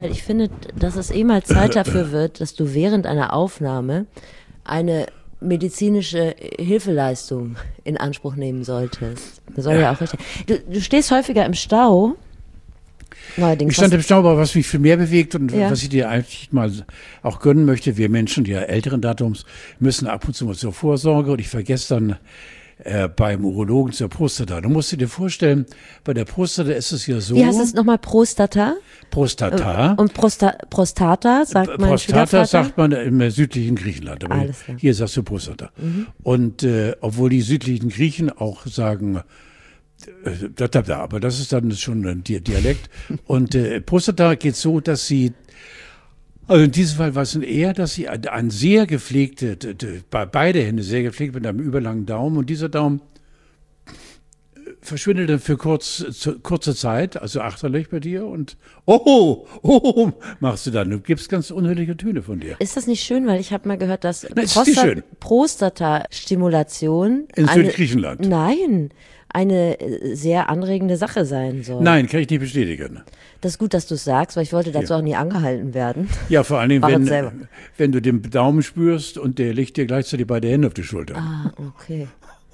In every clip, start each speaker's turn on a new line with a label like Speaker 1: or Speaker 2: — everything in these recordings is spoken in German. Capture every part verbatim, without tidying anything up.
Speaker 1: Ich finde, dass es eh mal Zeit dafür wird, dass du während einer Aufnahme eine medizinische Hilfeleistung in Anspruch nehmen solltest. Das soll ja auch richtig. Du, du stehst häufiger im Stau. Neuerdings.
Speaker 2: Ich stand im Stau, aber was mich viel mehr bewegt und
Speaker 1: Ja.
Speaker 2: was ich dir eigentlich mal auch gönnen möchte, wir Menschen, die ja älteren Datums, müssen ab und zu mal zur Vorsorge und ich vergesse dann äh, beim Urologen zur Prostata. Du musst dir vorstellen, bei der Prostata ist es ja so.
Speaker 1: Wie heißt es nochmal? Prostata?
Speaker 2: Prostata.
Speaker 1: Und Prosta Prostata, sagt mein
Speaker 2: Prostata
Speaker 1: Schwiegervater?
Speaker 2: sagt man im südlichen Griechenland, aber
Speaker 1: Alles klar.
Speaker 2: hier sagst du Prostata. Mhm. Und äh, obwohl die südlichen Griechen auch sagen, äh, da, da, da, aber das ist dann schon ein Dialekt. Und äh, Prostata geht so, dass sie, also in diesem Fall war es eher, dass sie ein, ein sehr gepflegte, d- d- be- beide Hände sehr gepflegt mit einem überlangen Daumen und dieser Daumen verschwindet dann für kurz, zu, kurze Zeit, also achterlich bei dir und oh, oh, machst du dann. Du gibst ganz unhörliche Töne von dir.
Speaker 1: Ist das nicht schön, weil ich habe mal gehört, dass
Speaker 2: Nein, ist nicht schön.
Speaker 1: Prostata-Stimulation
Speaker 2: In
Speaker 1: eine-
Speaker 2: Südgriechenland.
Speaker 1: Nein, eine äh, sehr anregende Sache sein soll.
Speaker 2: Nein, kann ich nicht bestätigen.
Speaker 1: Das ist gut, dass du es sagst, weil ich wollte dazu
Speaker 2: Ja.
Speaker 1: auch nie angehalten werden.
Speaker 2: Ja, vor allen Dingen,
Speaker 1: Mach es
Speaker 2: wenn,
Speaker 1: selber.
Speaker 2: wenn du den Daumen spürst und der legt dir gleichzeitig beide Hände auf die Schulter.
Speaker 1: Ah, okay.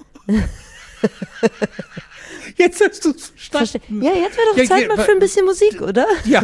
Speaker 2: Jetzt hast du es
Speaker 1: Verste
Speaker 2: verstanden.
Speaker 1: ja, jetzt wäre doch
Speaker 2: Ja,
Speaker 1: Zeit
Speaker 2: ja,
Speaker 1: mal
Speaker 2: wa-
Speaker 1: für ein bisschen Musik, oder?
Speaker 2: Ja.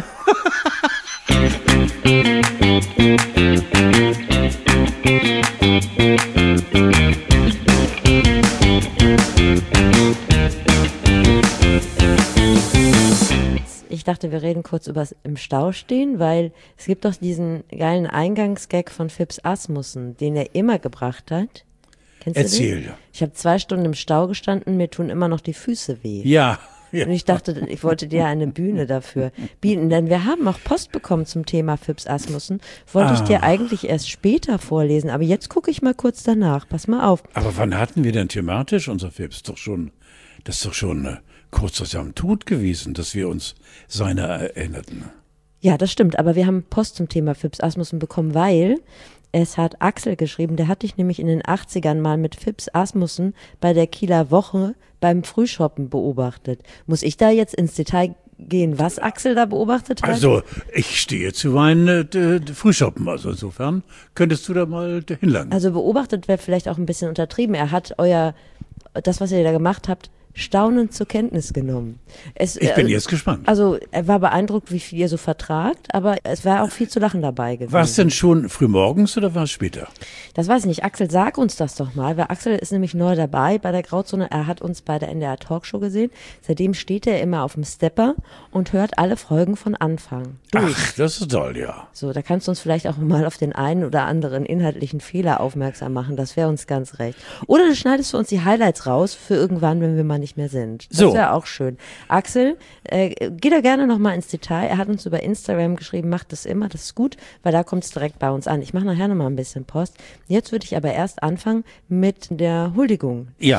Speaker 1: Ich dachte, wir reden kurz über im Stau stehen, weil es gibt doch diesen geilen Eingangsgag von Phipps Asmussen, den er immer gebracht hat. Kennst du
Speaker 2: Erzähl.
Speaker 1: den? Ich habe zwei Stunden im Stau gestanden, mir tun immer noch die Füße weh.
Speaker 2: Ja. ja.
Speaker 1: Und ich dachte, ich wollte dir eine Bühne dafür bieten, denn wir haben auch Post bekommen zum Thema Phipps Asmussen. Wollte ich dir eigentlich erst später vorlesen, aber jetzt gucke ich mal kurz danach. Pass mal auf.
Speaker 2: Aber wann hatten wir denn thematisch unser Phipps? Doch schon, das ist doch schon äh, kurz vor seinem Tod gewesen, dass wir uns seiner erinnerten.
Speaker 1: Ja, das stimmt, aber wir haben Post zum Thema Phipps Asmussen bekommen, weil es hat Axel geschrieben, der hat dich nämlich in den achtzigern mal mit Phipps Asmussen bei der Kieler Woche beim Frühshoppen beobachtet. Muss ich da jetzt ins Detail gehen, was Axel da beobachtet hat?
Speaker 2: Also, ich stehe zuweilen äh, d- d- Frühshoppen, also insofern könntest du da mal d- hinlangen.
Speaker 1: Also beobachtet wäre vielleicht auch ein bisschen untertrieben. Er hat euer, das, was ihr da gemacht habt, staunend zur Kenntnis genommen. Es,
Speaker 2: Ich bin
Speaker 1: äh,
Speaker 2: jetzt gespannt.
Speaker 1: Also er war beeindruckt, wie viel ihr so vertragt, aber es war auch viel zu lachen dabei gewesen.
Speaker 2: War es denn schon frühmorgens oder war es später?
Speaker 1: Das weiß ich nicht. Axel, sag uns das doch mal, weil Axel ist nämlich neu dabei bei der Grauzone. Er hat uns bei der N D R Talkshow gesehen. Seitdem steht er immer auf dem Stepper und hört alle Folgen von Anfang durch.
Speaker 2: Ach, das ist toll, ja.
Speaker 1: So, da kannst du uns vielleicht auch mal auf den einen oder anderen inhaltlichen Fehler aufmerksam machen. Das wäre uns ganz recht. Oder du schneidest für uns die Highlights raus für irgendwann, wenn wir mal nicht mehr sind. Das
Speaker 2: So.
Speaker 1: wäre auch schön. Axel, äh, geh da gerne nochmal ins Detail. Er hat uns über Instagram geschrieben, macht das immer, das ist gut, weil da kommt es direkt bei uns an. Ich mache nachher nochmal ein bisschen Post. Jetzt würde ich aber erst anfangen mit der Huldigung.
Speaker 2: Ja.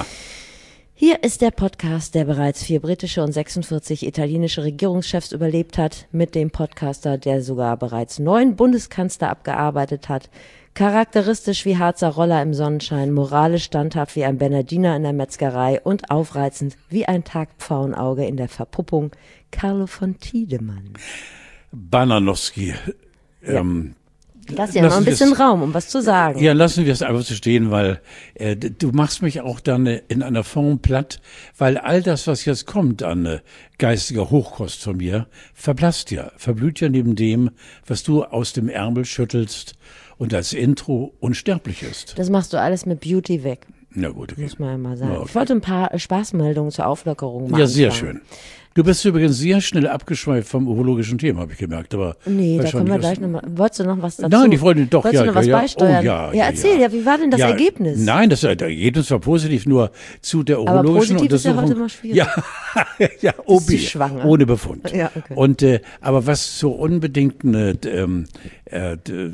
Speaker 1: Hier ist der Podcast, der bereits vier britische und sechsundvierzig italienische Regierungschefs überlebt hat, mit dem Podcaster, der sogar bereits neun Bundeskanzler abgearbeitet hat, charakteristisch wie Harzer Roller im Sonnenschein, moralisch standhaft wie ein Bernardiner in der Metzgerei und aufreizend wie ein Tagpfauenauge in der Verpuppung, Carlo von Tiedemann.
Speaker 2: Bananowski. Ähm,
Speaker 1: Lass dir noch ein
Speaker 2: lassen
Speaker 1: bisschen
Speaker 2: wir's-
Speaker 1: Raum, um was zu sagen.
Speaker 2: Ja, lassen wir es einfach so stehen, weil äh, d- du machst mich auch dann äh, in einer Form platt, weil all das, was jetzt kommt an äh, geistiger Hochkost von mir, verblasst ja, verblüht ja neben dem, was du aus dem Ärmel schüttelst und als Intro unsterblich ist.
Speaker 1: Das machst du alles mit Beauty weg,
Speaker 2: Na gut, okay.
Speaker 1: muss man ja mal sagen.
Speaker 2: Ja, okay.
Speaker 1: Ich wollte ein paar äh, Spaßmeldungen zur Auflockerung machen.
Speaker 2: Ja, sehr schön. Du bist übrigens sehr schnell abgeschweift vom urologischen Thema, habe ich gemerkt. Aber
Speaker 1: Nee, da
Speaker 2: wahrscheinlich
Speaker 1: können wir
Speaker 2: aus-
Speaker 1: gleich nochmal. Wolltest du noch was dazu?
Speaker 2: Nein, die Freundin doch,
Speaker 1: Wolltest
Speaker 2: ja.
Speaker 1: du noch was
Speaker 2: ja, ja.
Speaker 1: beisteuern?
Speaker 2: Oh, ja,
Speaker 1: ja, erzähl, ja, wie war denn das
Speaker 2: ja,
Speaker 1: Ergebnis?
Speaker 2: Nein, das Ergebnis war positiv, nur zu der
Speaker 1: Aber
Speaker 2: urologischen
Speaker 1: positiv ist ja
Speaker 2: Untersuchung.
Speaker 1: heute mal schwierig.
Speaker 2: Ja, ja, O B,
Speaker 1: sie schwanger?
Speaker 2: ohne Befund.
Speaker 1: Ja, okay.
Speaker 2: Und, äh, aber was zur unbedingten, äh, d- ähm, äh, d-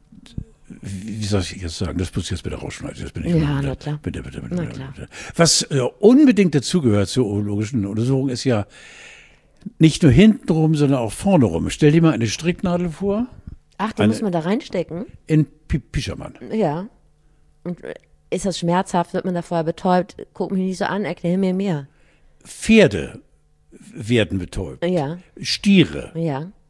Speaker 2: wie soll ich jetzt sagen, das muss ich jetzt bitte rausschneiden. Das bin ich
Speaker 1: Ja,
Speaker 2: bitte,
Speaker 1: na klar.
Speaker 2: Bitte, bitte, bitte,
Speaker 1: Na
Speaker 2: bitte,
Speaker 1: klar.
Speaker 2: bitte. Was äh, unbedingt dazugehört zur urologischen Untersuchung ist ja nicht nur hintenrum, sondern auch vorne rum. Stell dir mal eine Stricknadel vor
Speaker 1: Ach, die
Speaker 2: Eine-
Speaker 1: muss man da reinstecken?
Speaker 2: in Pi- Pijaman.
Speaker 1: Ja. Und äh, ist das schmerzhaft? Wird man da vorher betäubt? Guck mich nicht so an, erklär mir mehr.
Speaker 2: Pferde werden betäubt.
Speaker 1: Ja,
Speaker 2: Stiere,
Speaker 1: ja.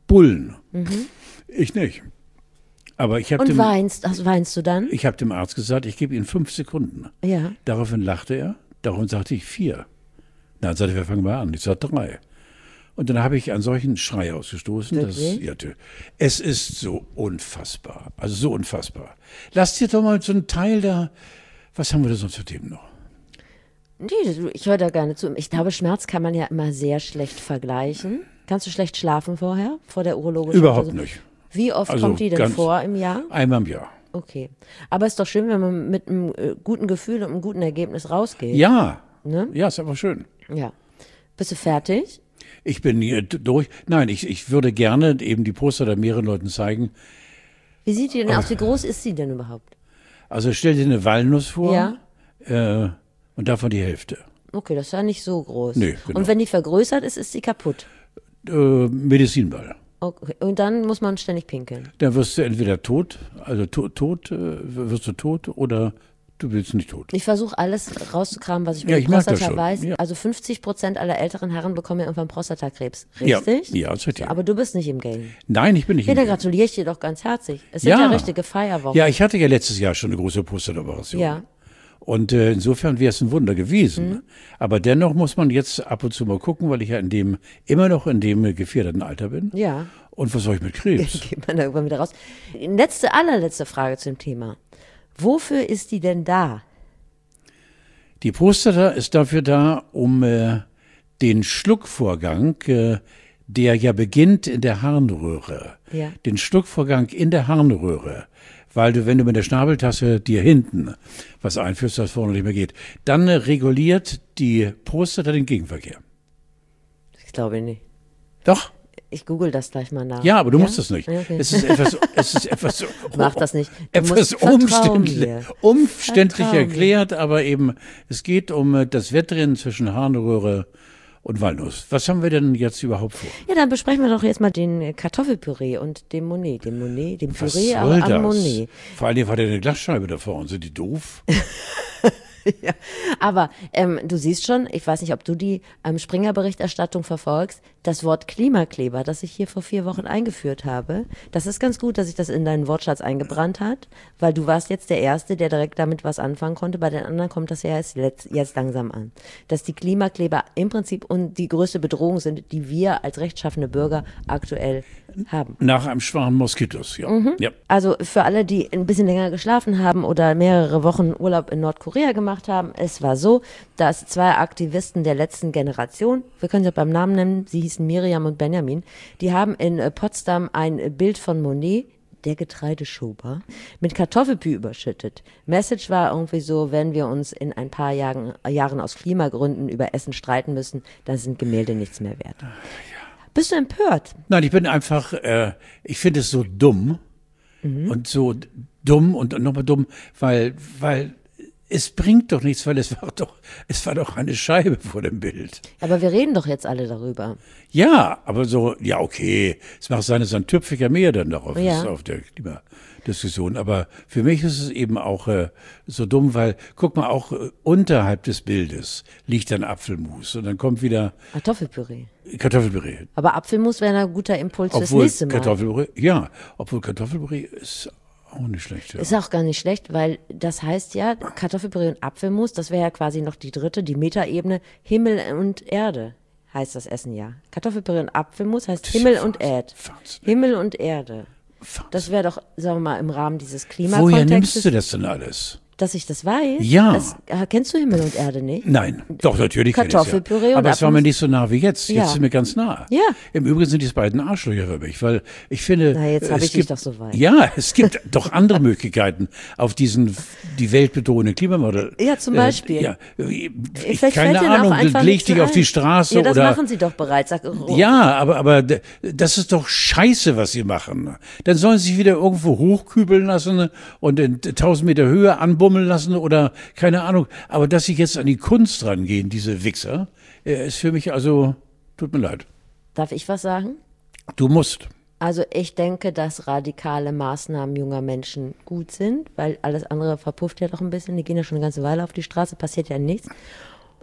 Speaker 2: Bullen. Mhm. Ich nicht. Aber ich
Speaker 1: Und
Speaker 2: dem,
Speaker 1: weinst, also weinst du dann?
Speaker 2: Ich habe dem Arzt gesagt, ich gebe Ihnen fünf Sekunden.
Speaker 1: Ja.
Speaker 2: Daraufhin lachte er, daraufhin sagte ich vier. Dann sagte er, wir fangen mal an. Ich sagte drei. Und dann habe ich einen solchen Schrei ausgestoßen. Dass, ja, es ist so unfassbar. Also so unfassbar. Lass dir doch mal so einen Teil da. Was haben wir da sonst für Themen noch?
Speaker 1: Nee, ich höre da gerne zu. Ich glaube, Schmerz kann man ja immer sehr schlecht vergleichen. Kannst du schlecht schlafen vorher, vor der urologischen
Speaker 2: Überhaupt
Speaker 1: Untersuchung?
Speaker 2: nicht.
Speaker 1: Wie oft
Speaker 2: also
Speaker 1: kommt die denn vor im Jahr?
Speaker 2: Einmal im Jahr.
Speaker 1: Okay. Aber es ist doch schön, wenn man mit einem äh, guten Gefühl und einem guten Ergebnis rausgeht.
Speaker 2: Ja.
Speaker 1: Ne?
Speaker 2: Ja, ist einfach schön.
Speaker 1: Ja. Bist du fertig?
Speaker 2: Ich bin hier durch. Nein, ich, ich würde gerne eben die Poster da mehreren Leuten zeigen.
Speaker 1: Wie sieht die denn aus? Wie groß ist sie denn überhaupt?
Speaker 2: Also stell dir eine Walnuss vor.
Speaker 1: Ja.
Speaker 2: Äh, und davon die Hälfte.
Speaker 1: Okay, das ist ja nicht so groß.
Speaker 2: Nee, genau.
Speaker 1: Und wenn die vergrößert ist, ist sie kaputt?
Speaker 2: Äh, Medizinball.
Speaker 1: Okay. Und dann muss man ständig pinkeln?
Speaker 2: Dann wirst du entweder tot, also tot, tot äh, wirst du tot oder du willst nicht tot.
Speaker 1: Ich versuche alles rauszukramen, was ich über
Speaker 2: Ja,
Speaker 1: die
Speaker 2: ich mag das
Speaker 1: Prostata
Speaker 2: schon.
Speaker 1: weiß.
Speaker 2: Ja.
Speaker 1: Also fünfzig Prozent aller älteren Herren bekommen ja irgendwann Prostatakrebs. Richtig?
Speaker 2: Ja, ja, das ist richtig.
Speaker 1: So, aber du bist nicht im Game.
Speaker 2: Nein, ich bin nicht
Speaker 1: Ja,
Speaker 2: im
Speaker 1: dann
Speaker 2: Game.
Speaker 1: gratuliere ich dir doch ganz herzlich. Es sind
Speaker 2: Ja.
Speaker 1: ja richtige Feierwochen.
Speaker 2: Ja, ich hatte ja letztes Jahr schon eine große Prostata-Operation.
Speaker 1: Ja.
Speaker 2: Und äh, insofern wäre es ein Wunder gewesen.
Speaker 1: Mhm.
Speaker 2: Aber dennoch muss man jetzt ab und zu mal gucken, weil ich ja in dem, immer noch in dem äh, gefährdeten Alter bin.
Speaker 1: Ja.
Speaker 2: Und was soll ich mit Krebs?
Speaker 1: Geht man da irgendwann wieder raus. Letzte, allerletzte Frage zu dem Thema. Wofür ist die denn da?
Speaker 2: Die Prostata ist dafür da, um äh, den Schluckvorgang, äh, der ja beginnt in der Harnröhre,
Speaker 1: Ja.
Speaker 2: den Schluckvorgang in der Harnröhre, weil du, wenn du mit der Schnabeltasse dir hinten was einführst, das vorne nicht mehr geht, dann äh, reguliert die Prostata den Gegenverkehr.
Speaker 1: Ich glaube nicht.
Speaker 2: Doch.
Speaker 1: Ich google das gleich mal nach.
Speaker 2: Ja, aber du
Speaker 1: ja?
Speaker 2: musst das nicht.
Speaker 1: Ja, okay.
Speaker 2: Es ist etwas, es ist etwas so,
Speaker 1: Mach das nicht. Du
Speaker 2: etwas
Speaker 1: musst vertrauen
Speaker 2: umständlich,
Speaker 1: mir.
Speaker 2: umständlich
Speaker 1: Vertrauen mir.
Speaker 2: erklärt, aber eben, es geht um äh, das Wettrennen zwischen Harnröhre und Walnuss. Was haben wir denn jetzt überhaupt vor?
Speaker 1: Ja, dann besprechen wir doch jetzt mal den Kartoffelpüree und den Monet. Den Monet, den
Speaker 2: Was
Speaker 1: Püree
Speaker 2: soll
Speaker 1: am
Speaker 2: das?
Speaker 1: Monet.
Speaker 2: Vor allem hat er eine Glasscheibe davor und sind die doof?
Speaker 1: Ja. Aber ähm, du siehst schon, ich weiß nicht, ob du die ähm, Springer-Berichterstattung verfolgst, das Wort Klimakleber, das ich hier vor vier Wochen eingeführt habe, das ist ganz gut, dass sich das in deinen Wortschatz eingebrannt hat, weil du warst jetzt der Erste, der direkt damit was anfangen konnte. Bei den anderen kommt das ja jetzt, jetzt langsam an. Dass die Klimakleber im Prinzip und die größte Bedrohung sind, die wir als rechtschaffene Bürger aktuell haben.
Speaker 2: Nach einem Schwarm Moskitos, ja.
Speaker 1: Mhm.
Speaker 2: ja.
Speaker 1: Also für alle, die ein bisschen länger geschlafen haben oder mehrere Wochen Urlaub in Nordkorea gemacht haben, es war so, dass zwei Aktivisten der letzten Generation, wir können sie beim Namen nennen, sie hießen Miriam und Benjamin, die haben in äh, Potsdam ein Bild von Monet, der Getreideschober, mit Kartoffelpü überschüttet. Message war irgendwie so, wenn wir uns in ein paar Jahren, Jahren aus Klimagründen über Essen streiten müssen, dann sind Gemälde nichts mehr wert. Bist du empört?
Speaker 2: Nein, ich bin einfach, äh, ich finde es so dumm mhm. und so dumm und nochmal dumm, weil, weil es bringt doch nichts, weil es war doch, es war doch eine Scheibe vor dem Bild.
Speaker 1: Aber wir reden doch jetzt alle darüber.
Speaker 2: Ja, aber so, ja, okay, es mag sein, es ist ein tüpfiger mehr dann darauf
Speaker 1: Ja.
Speaker 2: ist, auf der Klimadiskussion. Aber für mich ist es eben auch äh, so dumm, weil, guck mal, auch äh, unterhalb des Bildes liegt dann Apfelmus und dann kommt wieder
Speaker 1: Kartoffelpüree.
Speaker 2: Kartoffelpüree.
Speaker 1: Aber Apfelmus wäre ein guter Impuls fürs
Speaker 2: Obwohl
Speaker 1: nächste Mal.
Speaker 2: Kartoffelpüree, ja, obwohl Kartoffelpüree ist auch nicht schlecht. Ja.
Speaker 1: Ist auch gar nicht schlecht, weil das heißt ja, Kartoffelpüree und Apfelmus, das wäre ja quasi noch die dritte, die Metaebene, Himmel und Erde heißt das Essen ja. Kartoffelpüree und Apfelmus heißt
Speaker 2: Das ist
Speaker 1: Himmel
Speaker 2: ja
Speaker 1: und Erd.
Speaker 2: Wahnsinn.
Speaker 1: Himmel und Erde.
Speaker 2: Wahnsinn.
Speaker 1: Das wäre doch, sagen wir mal, im Rahmen dieses
Speaker 2: Woher
Speaker 1: Klimakontextes,
Speaker 2: nimmst du das denn alles?
Speaker 1: dass ich das weiß.
Speaker 2: Ja.
Speaker 1: Das, äh, kennst du Himmel und Erde nicht?
Speaker 2: Nein, doch, natürlich kenn ich's
Speaker 1: Kartoffelpüree
Speaker 2: ja.
Speaker 1: und
Speaker 2: Aber es war mir
Speaker 1: Apfelmus.
Speaker 2: nicht so nah wie jetzt. Jetzt
Speaker 1: Ja.
Speaker 2: sind wir ganz nah.
Speaker 1: Ja.
Speaker 2: Im Übrigen sind die beiden Arschlöcher für mich, weil ich finde.
Speaker 1: Na, jetzt
Speaker 2: äh,
Speaker 1: hab
Speaker 2: es
Speaker 1: ich dich
Speaker 2: gibt,
Speaker 1: doch so weit.
Speaker 2: Ja, es gibt doch andere Möglichkeiten auf diesen, die weltbedrohende Klimamodell.
Speaker 1: Ja, zum Beispiel.
Speaker 2: Äh, ja, ich,
Speaker 1: Vielleicht
Speaker 2: keine
Speaker 1: fällt Ihnen auch
Speaker 2: Ahnung,
Speaker 1: einfach
Speaker 2: leg
Speaker 1: nichts
Speaker 2: dich auf
Speaker 1: ein.
Speaker 2: die Straße
Speaker 1: Ja, das
Speaker 2: oder.
Speaker 1: machen sie doch bereits. Sag, oh,
Speaker 2: Ja, aber, aber d- das ist doch scheiße, was sie machen. Dann sollen sie sich wieder irgendwo hochkübeln lassen und in tausend Meter Höhe anbummeln lassen oder keine Ahnung. Aber dass sie jetzt an die Kunst rangehen, diese Wichser, äh, ist für mich also, tut mir leid.
Speaker 1: Darf ich was sagen?
Speaker 2: Du musst.
Speaker 1: Also ich denke, dass radikale Maßnahmen junger Menschen gut sind, weil alles andere verpufft ja doch ein bisschen. Die gehen ja schon eine ganze Weile auf die Straße, passiert ja nichts.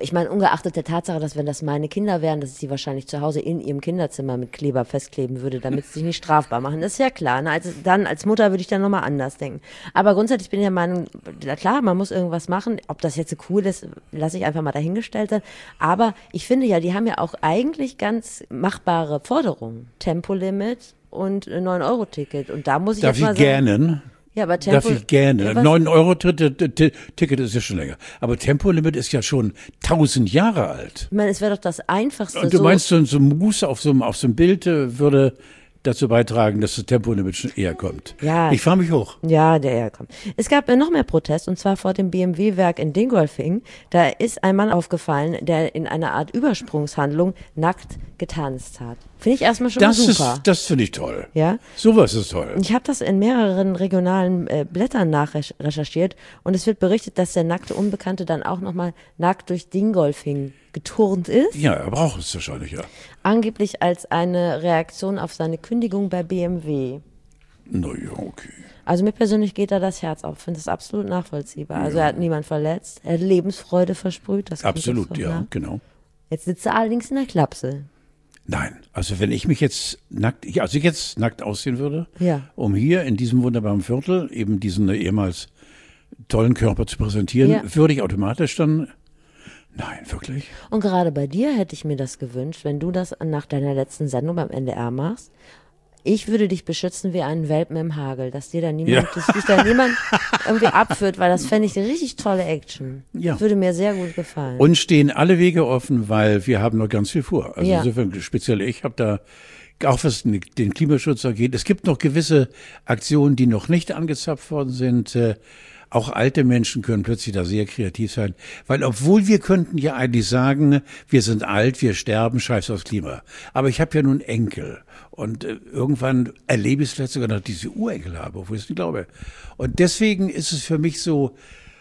Speaker 1: Ich meine, ungeachtet der Tatsache, dass wenn das meine Kinder wären, dass ich sie wahrscheinlich zu Hause in ihrem Kinderzimmer mit Kleber festkleben würde, damit sie sich nicht strafbar machen. Das ist ja klar. Ne? Also dann als Mutter würde ich dann nochmal anders denken. Aber grundsätzlich bin ich der Meinung, klar, man muss irgendwas machen. Ob das jetzt so cool ist, lasse ich einfach mal dahingestellt sein. Aber ich finde ja, die haben ja auch eigentlich ganz machbare Forderungen. Tempolimit und ein neun Euro Ticket. Und da muss ich
Speaker 2: Darf
Speaker 1: jetzt mal
Speaker 2: ich
Speaker 1: sagen,
Speaker 2: gerne?
Speaker 1: Ja, aber Tempo,
Speaker 2: Darf ich gerne.
Speaker 1: Ja,
Speaker 2: neun Euro Ticket ist ja schon länger. Aber Tempolimit ist ja schon tausend Jahre alt.
Speaker 1: Ich meine, es wäre doch das Einfachste.
Speaker 2: Und du
Speaker 1: so
Speaker 2: meinst, so, so ein Moose auf so, einem- auf so einem Bild äh, würde dazu beitragen, dass das Tempolimit schon eher kommt.
Speaker 1: Ja.
Speaker 2: Ich fahre mich hoch.
Speaker 1: Ja, der ja, kommt. Es gab äh, noch mehr Protest, und zwar vor dem B M W-Werk in Dingolfing. Da ist ein Mann aufgefallen, der in einer Art Übersprungshandlung nackt getanzt hat. Finde ich erstmal schon
Speaker 2: Das
Speaker 1: mal super.
Speaker 2: ist, das finde ich toll.
Speaker 1: Ja?
Speaker 2: Sowas ist toll.
Speaker 1: Ich habe das in mehreren regionalen äh, Blättern nachrecherchiert und es wird berichtet, dass der nackte Unbekannte dann auch nochmal nackt durch Dingolfing geturnt ist.
Speaker 2: Ja, er braucht es wahrscheinlich, ja.
Speaker 1: Angeblich als eine Reaktion auf seine Kündigung bei B M W.
Speaker 2: Na ja, okay.
Speaker 1: Also mir persönlich geht da das Herz auf. Ich finde das absolut nachvollziehbar. Also er hat niemand verletzt, er hat Lebensfreude versprüht. Das kommt
Speaker 2: Absolut,
Speaker 1: jetzt so,
Speaker 2: ja,
Speaker 1: ne?
Speaker 2: genau.
Speaker 1: Jetzt sitzt er allerdings in der Klapse.
Speaker 2: Nein, also wenn ich mich jetzt nackt, ja, also jetzt nackt aussehen würde,
Speaker 1: Ja.
Speaker 2: um hier in diesem wunderbaren Viertel eben diesen äh, ehemals tollen Körper zu präsentieren,
Speaker 1: Ja.
Speaker 2: würde ich automatisch dann, nein, wirklich?
Speaker 1: Und gerade bei dir hätte ich mir das gewünscht, wenn du das nach deiner letzten Sendung beim N D R machst. Ich würde dich beschützen wie einen Welpen im Hagel, dass dir da niemand,
Speaker 2: Ja.
Speaker 1: dass dich da niemand irgendwie abführt, weil das fände ich eine richtig tolle Action.
Speaker 2: Ja.
Speaker 1: Das würde mir sehr gut gefallen.
Speaker 2: Uns stehen alle Wege offen, weil wir haben noch ganz viel vor. Also
Speaker 1: Ja.
Speaker 2: insofern speziell ich habe da, auch was den Klimaschutz angeht, es gibt noch gewisse Aktionen, die noch nicht angezapft worden sind. Äh, Auch alte Menschen können plötzlich da sehr kreativ sein, weil obwohl wir könnten ja eigentlich sagen, wir sind alt, wir sterben, scheiß aufs Klima. Aber ich habe ja nun Enkel und äh, irgendwann erlebe ich es vielleicht sogar noch, dass ich diese Urenkel habe, obwohl ich es nicht glaube. Und deswegen ist es für mich so,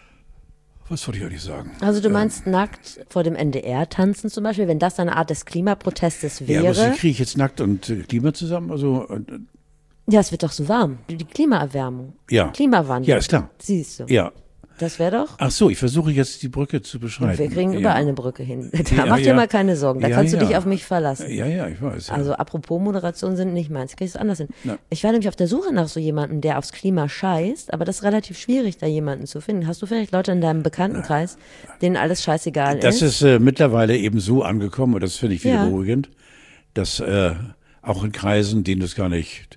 Speaker 2: was wollte ich eigentlich sagen?
Speaker 1: Also du meinst nackt vor dem N D R tanzen zum Beispiel, wenn das eine Art des Klimaprotestes
Speaker 2: Ja, aber
Speaker 1: wäre?
Speaker 2: wie kriege ich jetzt nackt und äh, Klima zusammen? Also, äh,
Speaker 1: Ja, es wird doch so warm. Die Klimaerwärmung.
Speaker 2: ja.
Speaker 1: Klimawandel.
Speaker 2: Ja, ist klar.
Speaker 1: Siehst du.
Speaker 2: Ja.
Speaker 1: Das wäre doch.
Speaker 2: Ach so, ich versuche jetzt die Brücke zu beschreiben.
Speaker 1: Wir kriegen
Speaker 2: ja.
Speaker 1: überall eine Brücke hin. Da
Speaker 2: Ja,
Speaker 1: mach dir
Speaker 2: ja.
Speaker 1: mal keine Sorgen. Da
Speaker 2: Ja,
Speaker 1: kannst du
Speaker 2: ja.
Speaker 1: dich auf mich verlassen.
Speaker 2: Ja, ja, ich weiß. Ja.
Speaker 1: Also apropos Moderation sind nicht meins. Kriegst du anders hin.
Speaker 2: Ja.
Speaker 1: Ich war nämlich auf der Suche nach so jemandem, der aufs Klima scheißt, aber das ist relativ schwierig, da jemanden zu finden. Hast du vielleicht Leute in deinem Bekanntenkreis, denen alles scheißegal
Speaker 2: Das ist äh, mittlerweile eben so angekommen, und das finde ich wieder
Speaker 1: Ja.
Speaker 2: beruhigend, dass äh, auch in Kreisen, denen du es gar nicht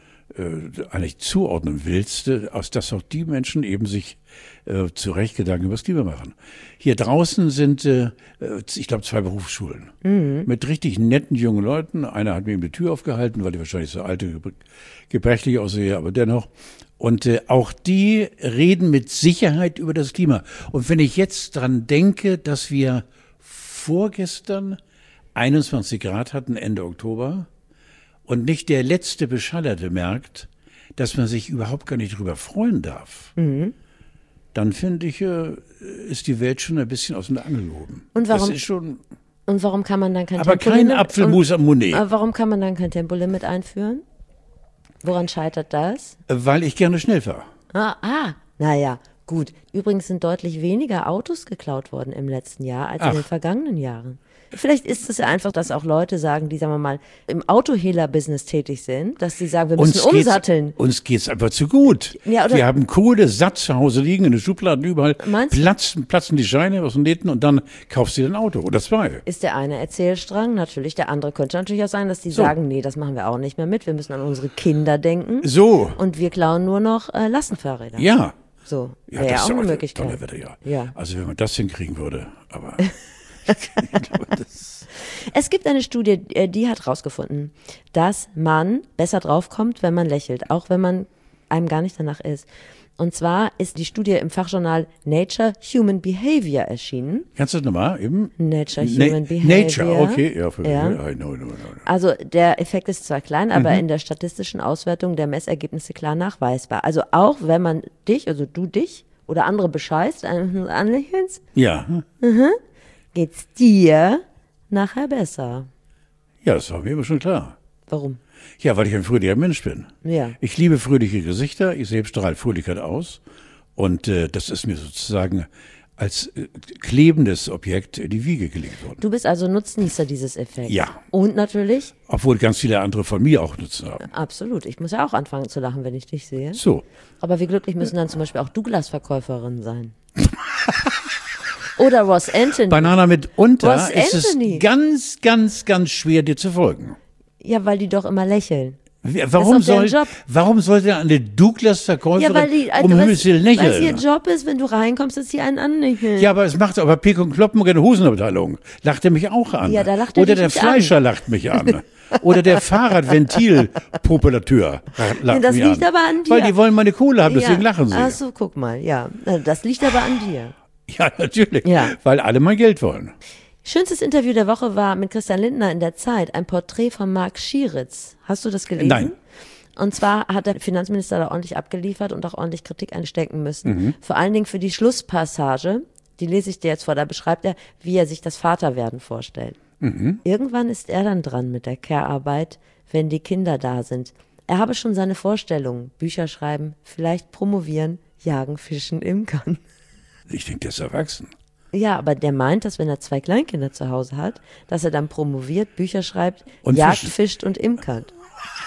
Speaker 2: äh, eigentlich zuordnen willst, äh, aus dass auch die Menschen eben sich äh, zu Recht Gedanken über das Klima machen. Hier draußen sind, äh, äh, ich glaube, zwei Berufsschulen mit richtig netten jungen Leuten. Einer hat mir eben die Tür aufgehalten, weil die wahrscheinlich so alte, gebrech- gebrechlich aussehe, aber dennoch. Und äh, auch die reden mit Sicherheit über das Klima. Und wenn ich jetzt dran denke, dass wir vorgestern einundzwanzig Grad hatten, Ende Oktober, und nicht der letzte Beschallerte merkt, dass man sich überhaupt gar nicht drüber freuen darf, dann finde ich, äh, ist die Welt schon ein bisschen aus der Angel gehoben.
Speaker 1: Und warum-
Speaker 2: Das ist schon,
Speaker 1: Und warum kann man dann kein
Speaker 2: aber kein
Speaker 1: Tempolimit?
Speaker 2: Apfelmus am Monet,
Speaker 1: Und, aber warum kann man dann kein Tempolimit einführen? Woran scheitert das?
Speaker 2: weil ich gerne schnell fahre.
Speaker 1: Ah, ah, naja, gut. Übrigens sind deutlich weniger Autos geklaut worden im letzten Jahr als
Speaker 2: Ach.
Speaker 1: in den vergangenen Jahren. Vielleicht ist es ja einfach, dass auch Leute sagen, die, sagen wir mal, im Autohehler-Business tätig sind, dass sie sagen, wir müssen
Speaker 2: Uns
Speaker 1: umsatteln.
Speaker 2: geht's, uns geht's einfach zu gut.
Speaker 1: Ja, oder-
Speaker 2: wir haben Kohle satt zu Hause liegen, in den Schubladen überall.
Speaker 1: Meinst du?
Speaker 2: Platzen, platzen die Scheine aus den Nähten und dann kaufst du dir ein Auto oder zwei.
Speaker 1: Ist der eine Erzählstrang, natürlich. Der andere könnte natürlich auch sein, dass die
Speaker 2: So.
Speaker 1: sagen, nee, das machen wir auch nicht mehr mit. Wir müssen an unsere Kinder denken.
Speaker 2: So,
Speaker 1: Und wir klauen nur noch äh, Lastenfahrräder.
Speaker 2: ja.
Speaker 1: So,
Speaker 2: Ja,
Speaker 1: wäre ja
Speaker 2: das
Speaker 1: auch
Speaker 2: ist
Speaker 1: eine
Speaker 2: auch
Speaker 1: Möglichkeit.
Speaker 2: tolle Wetter, ja.
Speaker 1: Ja.
Speaker 2: Also wenn man das hinkriegen würde, aber ich glaube, das,
Speaker 1: Es gibt eine Studie, äh, die hat rausgefunden, dass man besser draufkommt, wenn man lächelt, auch wenn man einem gar nicht danach ist. Und zwar ist die Studie im Fachjournal Nature Human Behavior erschienen.
Speaker 2: kannst du das nochmal eben?
Speaker 1: Nature
Speaker 2: Na-
Speaker 1: Human Behavior.
Speaker 2: Nature, okay, ja, für
Speaker 1: Ja.
Speaker 2: I know, no, no, no.
Speaker 1: Also der Effekt ist zwar klein, aber
Speaker 2: Mhm.
Speaker 1: in der statistischen Auswertung der Messergebnisse klar nachweisbar. Also auch wenn man dich, also du dich oder andere bescheißt, an- anlächelst,
Speaker 2: Ja,
Speaker 1: geht's dir nachher besser.
Speaker 2: ja, das war mir immer schon klar.
Speaker 1: Warum?
Speaker 2: Ja, weil ich ein fröhlicher Mensch bin.
Speaker 1: Ja.
Speaker 2: Ich liebe fröhliche Gesichter, ich selbst strahle Fröhlichkeit aus. Und äh, das ist mir sozusagen als äh, klebendes Objekt in die Wiege gelegt worden.
Speaker 1: Du bist also Nutznießer dieses Effekts.
Speaker 2: Ja.
Speaker 1: Und natürlich?
Speaker 2: Obwohl ganz viele andere von mir auch nutzen haben.
Speaker 1: Absolut. Ich muss ja auch anfangen zu lachen, wenn ich dich sehe.
Speaker 2: So.
Speaker 1: Aber wie glücklich müssen dann zum Beispiel auch Douglas-Verkäuferinnen sein? Oder Ross Anthony.
Speaker 2: Banana mitunter
Speaker 1: Ross
Speaker 2: ist
Speaker 1: Anthony.
Speaker 2: es ganz, ganz, ganz schwer, dir zu folgen.
Speaker 1: Ja, weil die doch immer lächeln.
Speaker 2: Warum
Speaker 1: ist doch deren
Speaker 2: soll,
Speaker 1: Job.
Speaker 2: warum sollte eine Douglas-Verkäuferin
Speaker 1: Ja, weil die,
Speaker 2: um
Speaker 1: weil,
Speaker 2: Himmels Willen
Speaker 1: weil es ihr
Speaker 2: lächeln?
Speaker 1: Job ist, wenn du reinkommst, dass sie einen anlächeln.
Speaker 2: Ja, aber es macht aber Pik und Kloppenburg in der Hosenabteilung. Lacht er mich auch an.
Speaker 1: Ja, da lacht er
Speaker 2: Oder
Speaker 1: dich
Speaker 2: der
Speaker 1: nicht
Speaker 2: Fleischer lacht mich an. Oder der Fahrradventilpopulateur lacht
Speaker 1: das
Speaker 2: mich
Speaker 1: liegt
Speaker 2: an.
Speaker 1: aber an dir.
Speaker 2: Weil die wollen meine Kohle haben, deswegen
Speaker 1: ja.
Speaker 2: lachen sie.
Speaker 1: Ach so, guck mal, ja. Das liegt aber an dir.
Speaker 2: Ja, natürlich.
Speaker 1: Ja.
Speaker 2: Weil alle mein Geld wollen.
Speaker 1: Schönstes Interview der Woche war mit Christian Lindner in der Zeit, ein Porträt von Marc Schieritz. Hast du das gelesen?
Speaker 2: Nein.
Speaker 1: Und zwar hat der Finanzminister da ordentlich abgeliefert und auch ordentlich Kritik einstecken müssen. Mhm. Vor allen Dingen für die Schlusspassage, die lese ich dir jetzt vor, da beschreibt er, wie er sich das Vaterwerden vorstellt. Mhm. Irgendwann ist er dann dran mit der Care-Arbeit, wenn die Kinder da sind. Er habe schon seine Vorstellungen, Bücher schreiben, vielleicht promovieren, jagen, fischen, imkern.
Speaker 2: Ich denke, der ist erwachsen.
Speaker 1: Ja, aber der meint, dass wenn er zwei Kleinkinder zu Hause hat, dass er dann promoviert, Bücher schreibt,
Speaker 2: und
Speaker 1: jagt,
Speaker 2: fischen.
Speaker 1: fischt und imkert.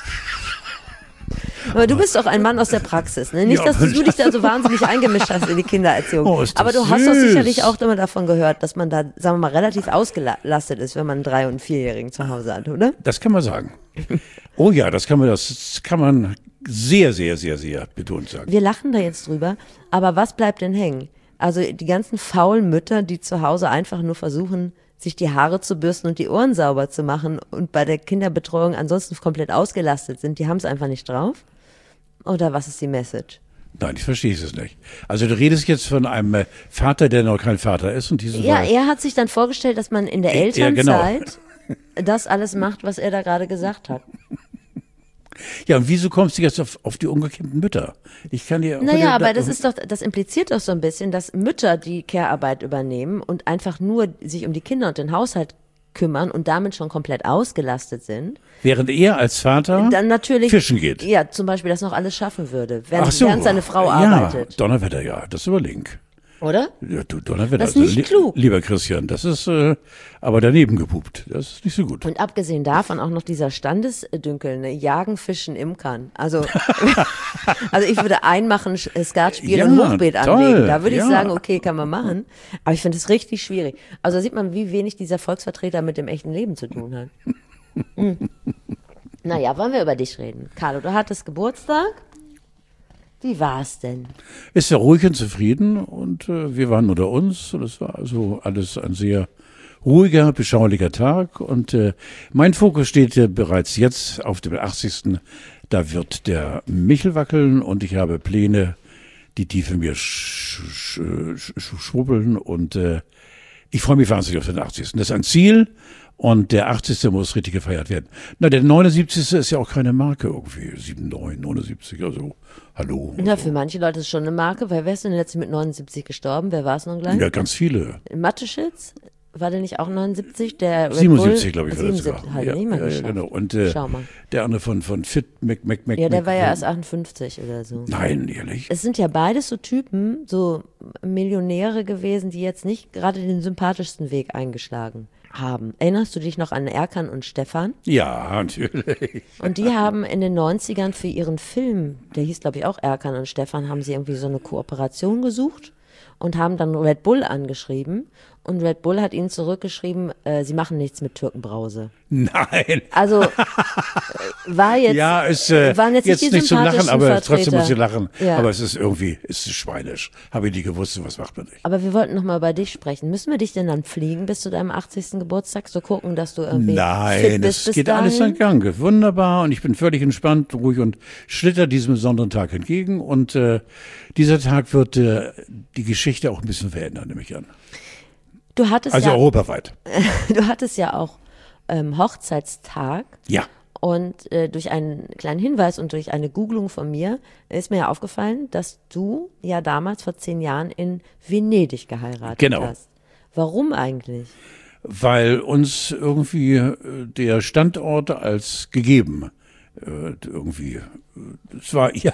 Speaker 1: Aber du bist doch ein Mann aus der Praxis, ne? Nicht,
Speaker 2: Ja,
Speaker 1: dass du dich da so wahnsinnig eingemischt hast in die Kindererziehung.
Speaker 2: Oh, ist das
Speaker 1: aber du hast doch
Speaker 2: süß.
Speaker 1: sicherlich auch immer davon gehört, dass man da, sagen wir mal, relativ ausgelastet ist, wenn man einen Drei- und Vierjährigen zu Hause hat, oder?
Speaker 2: Das kann man sagen. Oh ja, das kann man, das kann man sehr, sehr, sehr, sehr betont sagen.
Speaker 1: Wir lachen da jetzt drüber, aber was bleibt denn hängen? Also die ganzen faulen Mütter, die zu Hause einfach nur versuchen, sich die Haare zu bürsten und die Ohren sauber zu machen und bei der Kinderbetreuung ansonsten komplett ausgelastet sind, die haben es einfach nicht drauf? Oder was ist die Message?
Speaker 2: Nein, ich verstehe es nicht. Also du redest jetzt von einem äh, Vater, der noch kein Vater ist und diesen
Speaker 1: Ja,
Speaker 2: Fall.
Speaker 1: er hat sich dann vorgestellt, dass man in der
Speaker 2: Ja,
Speaker 1: Elternzeit das alles macht, was er da gerade gesagt hat.
Speaker 2: Ja, und wieso kommst du jetzt auf, auf die umgekippten Mütter? Ich kann dir.
Speaker 1: Naja, aber das ist doch, das impliziert doch so ein bisschen, dass Mütter die Care-Arbeit übernehmen und einfach nur sich um die Kinder und den Haushalt kümmern und damit schon komplett ausgelastet sind.
Speaker 2: Während er als Vater
Speaker 1: Dann natürlich
Speaker 2: fischen geht.
Speaker 1: Ja, zum Beispiel das noch alles schaffen würde, wenn,
Speaker 2: Ach so.
Speaker 1: während seine Frau
Speaker 2: ja,
Speaker 1: arbeitet.
Speaker 2: Donnerwetter, ja, das ist aber link.
Speaker 1: Oder?
Speaker 2: Ja, du, Donnerwetter.
Speaker 1: Das ist nicht
Speaker 2: li-
Speaker 1: klug.
Speaker 2: Lieber Christian, das ist äh, aber daneben gepupt. Das ist nicht so gut.
Speaker 1: Und abgesehen davon auch noch dieser Standesdünkel, ne? Jagen, Fischen, Imkern. Also, also ich würde einmachen, Sch- Skat spielen und
Speaker 2: Ja,
Speaker 1: Hochbeet
Speaker 2: toll,
Speaker 1: anlegen. Da würde ich
Speaker 2: ja.
Speaker 1: sagen, okay, kann man machen. Aber ich finde es richtig schwierig. Also da sieht man, wie wenig dieser Volksvertreter mit dem echten Leben zu tun hat. Hm. Naja, wollen wir über dich reden. Carlo, du hattest Geburtstag. Wie war's denn?
Speaker 2: Ist ja ruhig und zufrieden und äh, wir waren unter uns und es war also alles ein sehr ruhiger, beschaulicher Tag und äh, mein Fokus steht äh, bereits jetzt auf dem achtzigsten Da wird der Michel wackeln und ich habe Pläne, die tief in mir sch sch sch sch schwubbeln und äh, ich freue mich wahnsinnig auf den achtzigsten Das ist ein Ziel und der achtzigste muss richtig gefeiert werden. Na, der neunundsiebzigste ist ja auch keine Marke irgendwie. sieben, neun, neunundsiebzig, also hallo.
Speaker 1: Na,
Speaker 2: also.
Speaker 1: für manche Leute ist es schon eine Marke, weil wer ist denn letztens mit neunundsiebzig gestorben? Wer war es nun gleich?
Speaker 2: Ja, ganz viele.
Speaker 1: Mateschitz? War der nicht auch neunundsiebzig? Der Red
Speaker 2: siebenundsiebzig,
Speaker 1: Bull?
Speaker 2: glaube ich, war das
Speaker 1: siebenundsiebzig,
Speaker 2: sogar.
Speaker 1: Halt
Speaker 2: Ja,
Speaker 1: nicht mal
Speaker 2: ja, ja,
Speaker 1: geschafft.
Speaker 2: genau. Und äh,
Speaker 1: Schau mal.
Speaker 2: der andere von, von Fit Mac Mac Mac.
Speaker 1: Ja, der
Speaker 2: Mac,
Speaker 1: war ja erst achtundfünfzig oder so.
Speaker 2: Nein, ehrlich.
Speaker 1: Es sind ja beides so Typen, so Millionäre gewesen, die jetzt nicht gerade den sympathischsten Weg eingeschlagen haben. Erinnerst du dich noch an Erkan und Stefan?
Speaker 2: Ja, natürlich.
Speaker 1: Und die haben in den neunzigern für ihren Film, der hieß glaube ich auch Erkan und Stefan, haben sie irgendwie so eine Kooperation gesucht und haben dann Red Bull angeschrieben. Und Red Bull hat ihnen zurückgeschrieben, äh, sie machen nichts mit Türkenbrause.
Speaker 2: Nein.
Speaker 1: Also äh, war jetzt,
Speaker 2: Ja, ist äh,
Speaker 1: waren jetzt,
Speaker 2: jetzt
Speaker 1: nicht, die
Speaker 2: nicht zum Lachen,
Speaker 1: sympathischen
Speaker 2: aber
Speaker 1: Vertreter.
Speaker 2: trotzdem muss ich lachen.
Speaker 1: Ja.
Speaker 2: Aber es ist irgendwie, es ist schweinisch. Habe ich nie gewusst, was macht man nicht.
Speaker 1: Aber wir wollten noch mal über dich sprechen. Müssen wir dich denn dann fliegen bis zu deinem achtzigsten Geburtstag? So gucken, dass du irgendwie fit
Speaker 2: Nein,
Speaker 1: bist
Speaker 2: es
Speaker 1: bis
Speaker 2: geht
Speaker 1: dahin?
Speaker 2: alles seinen Gang. Wunderbar und ich bin völlig entspannt, ruhig und schlitter diesem besonderen Tag entgegen. Und äh, dieser Tag wird äh, die Geschichte auch ein bisschen verändern, nehme ich an.
Speaker 1: Du hattest
Speaker 2: Also
Speaker 1: ja,
Speaker 2: europaweit.
Speaker 1: du hattest ja auch ähm, Hochzeitstag.
Speaker 2: Ja.
Speaker 1: Und äh, durch einen kleinen Hinweis und durch eine Googlung von mir ist mir ja aufgefallen, dass du ja damals vor zehn Jahren in Venedig geheiratet
Speaker 2: Genau.
Speaker 1: hast. Warum eigentlich?
Speaker 2: Weil uns irgendwie äh, der Standort als gegeben äh, irgendwie, äh, es war, ja,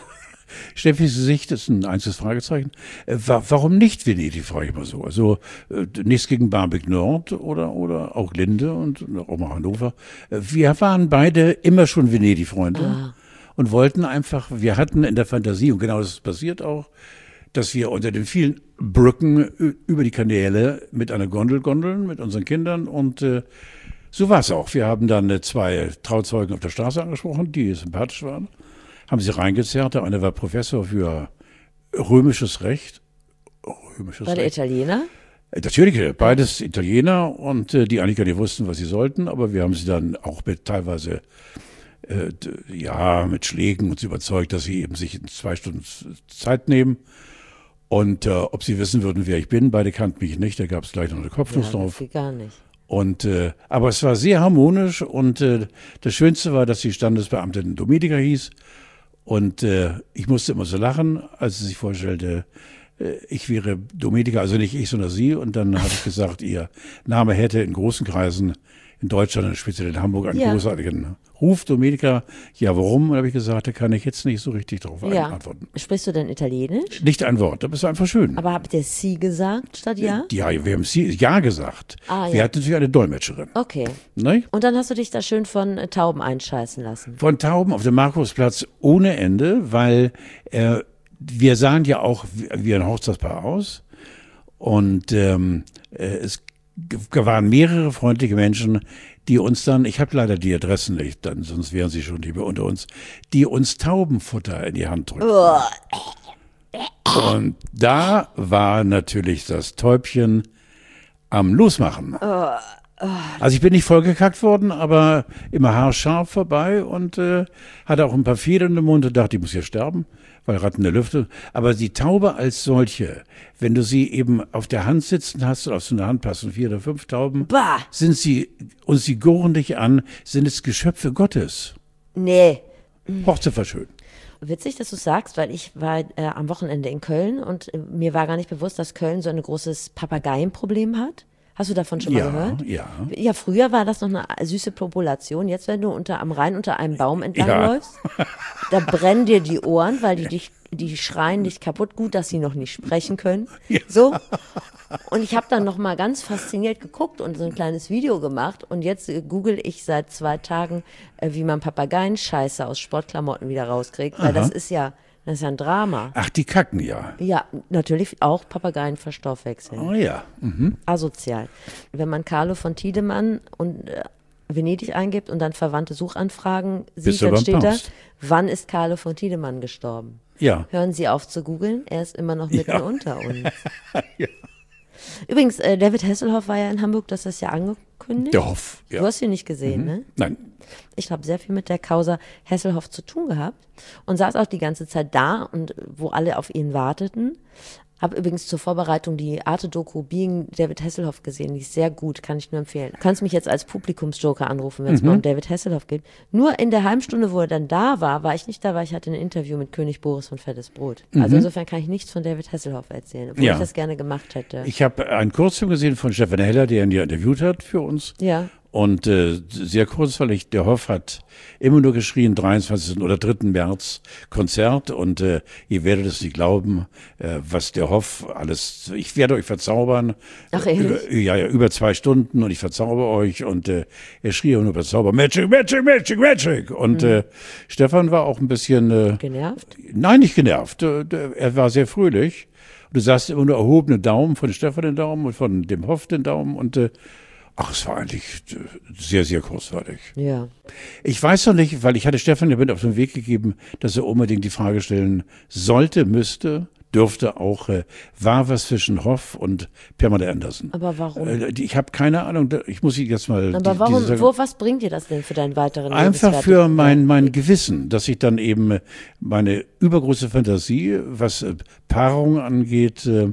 Speaker 2: Steffis Gesicht ist ein einziges Fragezeichen. Äh, wa warum nicht Venedig, frage ich mal so. Also äh, nichts gegen Barmbek Nord oder, oder auch Linde und auch mal Hannover. Äh, wir waren beide immer schon Venedig-Freunde ah. und wollten einfach, wir hatten in der Fantasie, und genau das ist passiert auch, dass wir unter den vielen Brücken über die Kanäle mit einer Gondel gondeln, mit unseren Kindern und äh, so war es auch. Wir haben dann äh, zwei Trauzeugen auf der Straße angesprochen, die sympathisch waren, haben sie reingezerrt. Der eine war Professor für römisches Recht. Römisches
Speaker 1: war der
Speaker 2: Recht.
Speaker 1: Italiener?
Speaker 2: Äh, natürlich, beides Italiener und äh, die eigentlich gar nicht wussten, was sie sollten, aber wir haben sie dann auch mit teilweise äh, ja, mit Schlägen uns überzeugt, dass sie eben sich in zwei Stunden Zeit nehmen. Und äh, ob sie wissen würden, wer ich bin, beide kannten mich nicht, da gab es gleich noch eine Kopfnuss
Speaker 1: ja,
Speaker 2: drauf.
Speaker 1: Gar nicht.
Speaker 2: Und, äh, aber es war sehr harmonisch und äh, das Schönste war, dass die Standesbeamtin Dominika hieß. Und äh, ich musste immer so lachen, als sie sich vorstellte, äh, ich wäre Dominika, also nicht ich, sondern sie. Und dann habe ich gesagt, ihr Name hätte in großen Kreisen in Deutschland und speziell in Hamburg einen ja. großartigen Ruf. Dominika, ja, warum? Und habe ich gesagt, da kann ich jetzt nicht so richtig drauf ja. antworten.
Speaker 1: Sprichst du denn Italienisch?
Speaker 2: Nicht ein Wort, das ist einfach schön.
Speaker 1: Aber habt ihr sie gesagt statt ja?
Speaker 2: Ja, wir haben sie ja gesagt. Ah, wir ja. hatten natürlich eine Dolmetscherin.
Speaker 1: Okay.
Speaker 2: Ne?
Speaker 1: Und dann hast du dich da schön von äh, Tauben einscheißen lassen?
Speaker 2: Von Tauben auf dem Markusplatz ohne Ende, weil äh, wir sahen ja auch wie, wie ein Hochzeitspaar aus. Und ähm, äh, es waren mehrere freundliche Menschen, die uns dann, ich habe leider die Adressen nicht, dann, sonst wären sie schon lieber unter uns, die uns Taubenfutter in die Hand drückten. Und da war natürlich das Täubchen am Losmachen. Also ich bin nicht vollgekackt worden, aber immer haarscharf vorbei und äh, hatte auch ein paar Federn im Mund und dachte, ich muss hier sterben, weil Ratten der Lüfte. Aber die Taube als solche, wenn du sie eben auf der Hand sitzen hast und auf so eine Hand passen vier oder fünf Tauben, bah. sind sie, und sie gurren dich an, sind es Geschöpfe Gottes.
Speaker 1: Nee.
Speaker 2: Hochzeitverschön.
Speaker 1: Witzig, dass du sagst, weil ich war äh, am Wochenende in Köln und äh, mir war gar nicht bewusst, dass Köln so ein großes Papageienproblem hat. Hast du davon schon mal
Speaker 2: ja,
Speaker 1: gehört?
Speaker 2: Ja,
Speaker 1: ja. Früher war das noch eine süße Population. Jetzt, wenn du unter am Rhein unter einem Baum entlangläufst, ja. da brennen dir die Ohren, weil die dich, die schreien dich kaputt. Gut, dass sie noch nicht sprechen können. Ja. So. Und ich habe dann noch mal ganz fasziniert geguckt und so ein kleines Video gemacht. Und jetzt äh, google ich seit zwei Tagen, äh, wie man Papageienscheiße aus Sportklamotten wieder rauskriegt. Weil Aha. das ist ja Das ist ja ein Drama.
Speaker 2: Ach, die kacken ja.
Speaker 1: Ja, natürlich auch Papageien verstoffwechseln.
Speaker 2: Oh ja. Mhm.
Speaker 1: Asozial. Wenn man Carlo von Tiedemann und äh, Venedig eingibt und dann verwandte Suchanfragen sieht, dann steht da, wann ist Carlo von Tiedemann gestorben?
Speaker 2: Ja.
Speaker 1: Hören Sie auf zu googeln, er ist immer noch mitten
Speaker 2: ja.
Speaker 1: unter uns.
Speaker 2: ja.
Speaker 1: Übrigens, äh, David Hasselhoff war ja in Hamburg, das ist ja angekündigt.
Speaker 2: Der Hoff, ja.
Speaker 1: Du hast ihn nicht gesehen,
Speaker 2: mhm.
Speaker 1: ne?
Speaker 2: Nein.
Speaker 1: Ich habe sehr viel mit der Causa Hasselhoff zu tun gehabt und saß auch die ganze Zeit da und wo alle auf ihn warteten. Habe übrigens zur Vorbereitung die Arte-Doku Being David Hasselhoff gesehen, die ist sehr gut, kann ich nur empfehlen. Du kannst mich jetzt als Publikumsjoker anrufen, wenn es mhm. mal um David Hasselhoff geht. Nur in der halben Stunde, wo er dann da war, war ich nicht da, weil ich hatte ein Interview mit König Boris von Fettes Brot. Mhm. Also insofern kann ich nichts von David Hasselhoff erzählen, obwohl ja. ich das gerne gemacht hätte.
Speaker 2: Ich habe einen Kurzfilm gesehen von Stefan Heller, der ihn ja interviewt hat für uns.
Speaker 1: Ja.
Speaker 2: Und äh, sehr kurzweilig, der Hoff hat immer nur geschrien, dreiundzwanzigsten oder dritten März Konzert und äh, ihr werdet es nicht glauben, äh, was der Hoff alles, ich werde euch verzaubern.
Speaker 1: Ach ehrlich?
Speaker 2: Über, ja, ja, über zwei Stunden und ich verzauber euch und äh, er schrie auch nur verzauber, Magic, Magic, Magic, Magic. Und mhm. äh, Stefan war auch ein bisschen... Äh,
Speaker 1: genervt?
Speaker 2: Nein, nicht genervt, äh, er war sehr fröhlich. Du sahst immer nur erhobene Daumen, von Stefan den Daumen und von dem Hoff den Daumen und äh, ach, es war eigentlich sehr, sehr kurzweilig.
Speaker 1: Ja.
Speaker 2: Ich weiß noch nicht, weil ich hatte Stefan ja mit auf den Weg gegeben, dass er unbedingt die Frage stellen sollte, müsste, dürfte auch, äh, war was zwischen Hoff und Pamela Anderson.
Speaker 1: Aber warum?
Speaker 2: Äh, ich habe keine Ahnung, ich muss sie jetzt mal...
Speaker 1: Aber
Speaker 2: die,
Speaker 1: warum,
Speaker 2: diese,
Speaker 1: wo, was bringt dir das denn für deinen weiteren
Speaker 2: Einfach für mein, mein Gewissen, dass ich dann eben meine übergroße Fantasie, was äh, Paarung angeht, äh,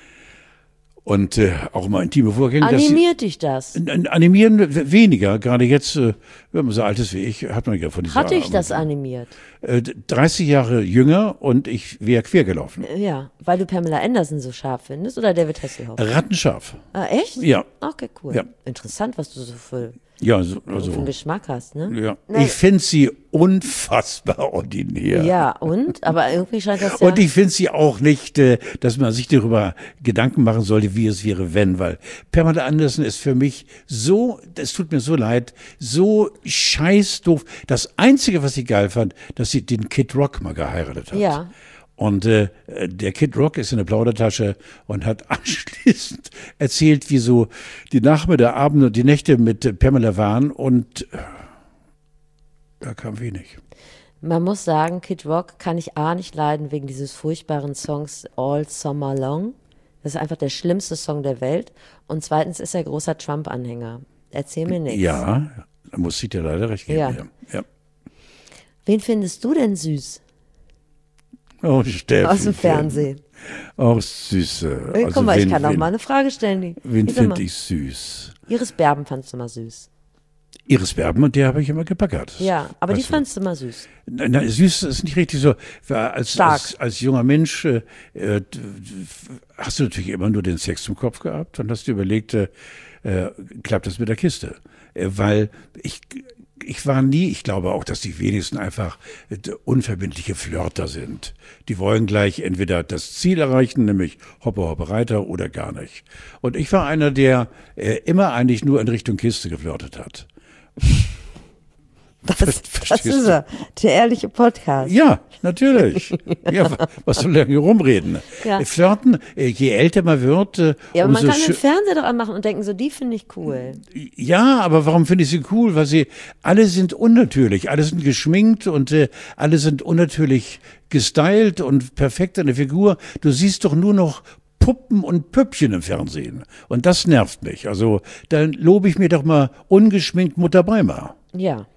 Speaker 2: und äh, auch mal intime Vorgänge.
Speaker 1: Animiert dich das?
Speaker 2: N- animieren weniger. Gerade jetzt, äh, wenn man so alt ist wie ich, hat man ja von dieser...
Speaker 1: Hat dich das animiert?
Speaker 2: Äh, dreißig Jahre jünger und ich wäre quer gelaufen.
Speaker 1: Ja, weil du Pamela Anderson so scharf findest oder David Hasselhoff?
Speaker 2: Rattenscharf.
Speaker 1: Ah, echt?
Speaker 2: Ja.
Speaker 1: Okay, cool.
Speaker 2: Ja.
Speaker 1: Interessant, was du so für
Speaker 2: Ja, also,
Speaker 1: Wenn du einen
Speaker 2: also
Speaker 1: Geschmack hast, ne?
Speaker 2: ja.
Speaker 1: Nein.
Speaker 2: Ich finde sie unfassbar ordinär.
Speaker 1: Ja, und? Aber irgendwie scheint das ja...
Speaker 2: Und ich finde sie auch nicht, äh, dass man sich darüber Gedanken machen sollte, wie es wäre, wenn, weil Pamela Anderson ist für mich so, es tut mir so leid, so scheiß doof. Das Einzige, was ich geil fand, dass sie den Kid Rock mal geheiratet hat.
Speaker 1: Ja.
Speaker 2: Und äh, der Kid Rock ist in der Plaudertasche und hat anschließend erzählt, wie so die Nachmittag, Abende und die Nächte mit äh, Pamela waren und äh, da kam wenig.
Speaker 1: Man muss sagen, Kid Rock kann ich A nicht leiden wegen dieses furchtbaren Songs All Summer Long. Das ist einfach der schlimmste Song der Welt. Und zweitens ist er großer Trump-Anhänger. Erzähl mir nichts.
Speaker 2: Ja, da muss ich dir leider recht geben.
Speaker 1: Ja.
Speaker 2: Ja. Ja.
Speaker 1: Wen findest du denn süß?
Speaker 2: Oh, Steffi.
Speaker 1: Aus dem Fernsehen.
Speaker 2: Auch süße.
Speaker 1: Hey,
Speaker 2: Also
Speaker 1: guck mal,
Speaker 2: wen,
Speaker 1: ich kann auch
Speaker 2: wen,
Speaker 1: mal eine Frage stellen. Die,
Speaker 2: Wen
Speaker 1: die sag mal.
Speaker 2: finde ich süß?
Speaker 1: Iris Berben fandst du mal süß.
Speaker 2: Iris Berben, und der habe ich immer gepackert.
Speaker 1: Ja, aber die
Speaker 2: Weißt du,
Speaker 1: fandst du mal süß.
Speaker 2: Nein, nein, süß ist nicht richtig so. Als,
Speaker 1: Stark.
Speaker 2: als, als junger Mensch äh, äh, hast du natürlich immer nur den Sex im Kopf gehabt und hast dir überlegt, äh, äh, klappt das mit der Kiste? Äh, weil ich, ich war nie, ich glaube auch, dass die wenigsten einfach äh, unverbindliche Flirter sind. Die wollen gleich entweder das Ziel erreichen, nämlich hoppe, hoppe, Reiter oder gar nicht. Und ich war einer, der äh, immer eigentlich nur in Richtung Kiste geflirtet hat.
Speaker 1: Das, das
Speaker 2: Verstehst
Speaker 1: ist
Speaker 2: du?
Speaker 1: er, der ehrliche Podcast.
Speaker 2: Ja, natürlich. Ja, was soll er hier rumreden?
Speaker 1: Ja.
Speaker 2: Flirten, äh, je älter man wird, äh,
Speaker 1: Ja, aber man
Speaker 2: umso
Speaker 1: kann den
Speaker 2: schö-
Speaker 1: Fernseher doch anmachen und denken, so die finde ich cool.
Speaker 2: Ja, aber warum finde ich sie cool? Weil sie, alle sind unnatürlich, alle sind geschminkt und äh, alle sind unnatürlich gestylt und perfekt in der Figur. Du siehst doch nur noch Puppen und Püppchen im Fernsehen. Und das nervt mich. Also, dann lobe ich mir doch mal ungeschminkt Mutter Beimer.
Speaker 1: Ja.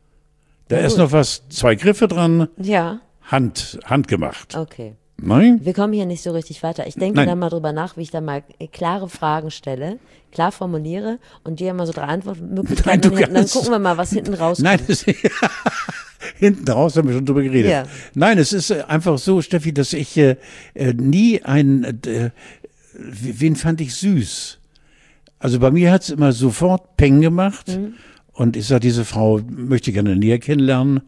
Speaker 2: Da
Speaker 1: Ja,
Speaker 2: ist
Speaker 1: gut.
Speaker 2: noch was, zwei Griffe dran,
Speaker 1: Ja,
Speaker 2: Hand, handgemacht.
Speaker 1: okay.
Speaker 2: Nein?
Speaker 1: Wir kommen hier nicht so richtig weiter. Ich denke
Speaker 2: Nein.
Speaker 1: da mal drüber nach, wie ich da mal klare Fragen stelle, klar formuliere und dir mal so drei Antwortmöglichkeiten
Speaker 2: Nein, du
Speaker 1: hinten. Dann
Speaker 2: kannst-
Speaker 1: gucken wir mal, was hinten rauskommt.
Speaker 2: Nein, das, hinten raus haben wir schon drüber geredet.
Speaker 1: Ja.
Speaker 2: Nein, es ist äh, einfach so, Steffi, dass ich äh, äh, nie ein, äh, wen fand ich süß? Also bei mir hat es immer sofort Peng gemacht
Speaker 1: Mhm.
Speaker 2: und ich sage, diese Frau möchte ich gerne näher kennenlernen,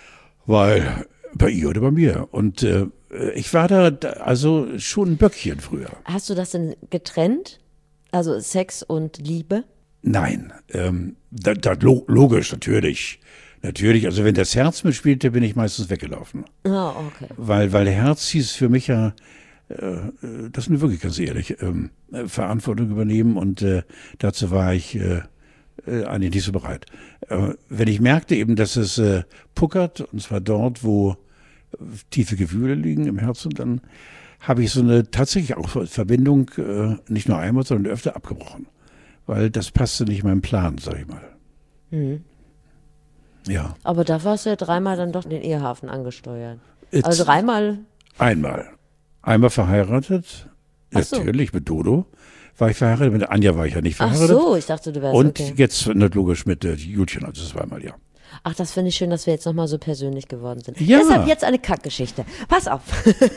Speaker 2: weil bei ihr oder bei mir. Und äh, ich war da da also schon ein Böckchen früher.
Speaker 1: Hast du das denn getrennt? Also Sex und Liebe?
Speaker 2: Nein, ähm, da, da, lo- logisch, natürlich. Natürlich, also wenn das Herz mitspielte, bin ich meistens weggelaufen.
Speaker 1: Ah, okay.
Speaker 2: Weil, weil Herz hieß für mich ja, äh, das ist mir wirklich ganz ehrlich, ähm, äh, Verantwortung übernehmen und äh, dazu war ich äh, äh, eigentlich nicht so bereit. Äh, wenn ich merkte eben, dass es äh, puckert, und zwar dort, wo äh, tiefe Gefühle liegen im Herzen, dann habe ich so eine tatsächlich auch Verbindung äh, nicht nur einmal, sondern öfter abgebrochen. Weil das passte nicht in meinen Plan, sag ich mal.
Speaker 1: Mhm.
Speaker 2: Ja.
Speaker 1: Aber da warst du ja dreimal dann doch den Ehehafen angesteuert.
Speaker 2: Jetzt
Speaker 1: Also dreimal,
Speaker 2: einmal. Einmal verheiratet,
Speaker 1: Ach so.
Speaker 2: natürlich mit Dodo. War ich verheiratet, mit Anja war ich ja nicht
Speaker 1: ach
Speaker 2: verheiratet.
Speaker 1: so, ich dachte, du wärst
Speaker 2: Und
Speaker 1: okay.
Speaker 2: jetzt nicht logisch mit äh, Julchen, also zweimal, ja.
Speaker 1: Ach, das finde ich schön, dass wir jetzt nochmal so persönlich geworden sind.
Speaker 2: Ja.
Speaker 1: Deshalb jetzt eine Kackgeschichte. Pass auf.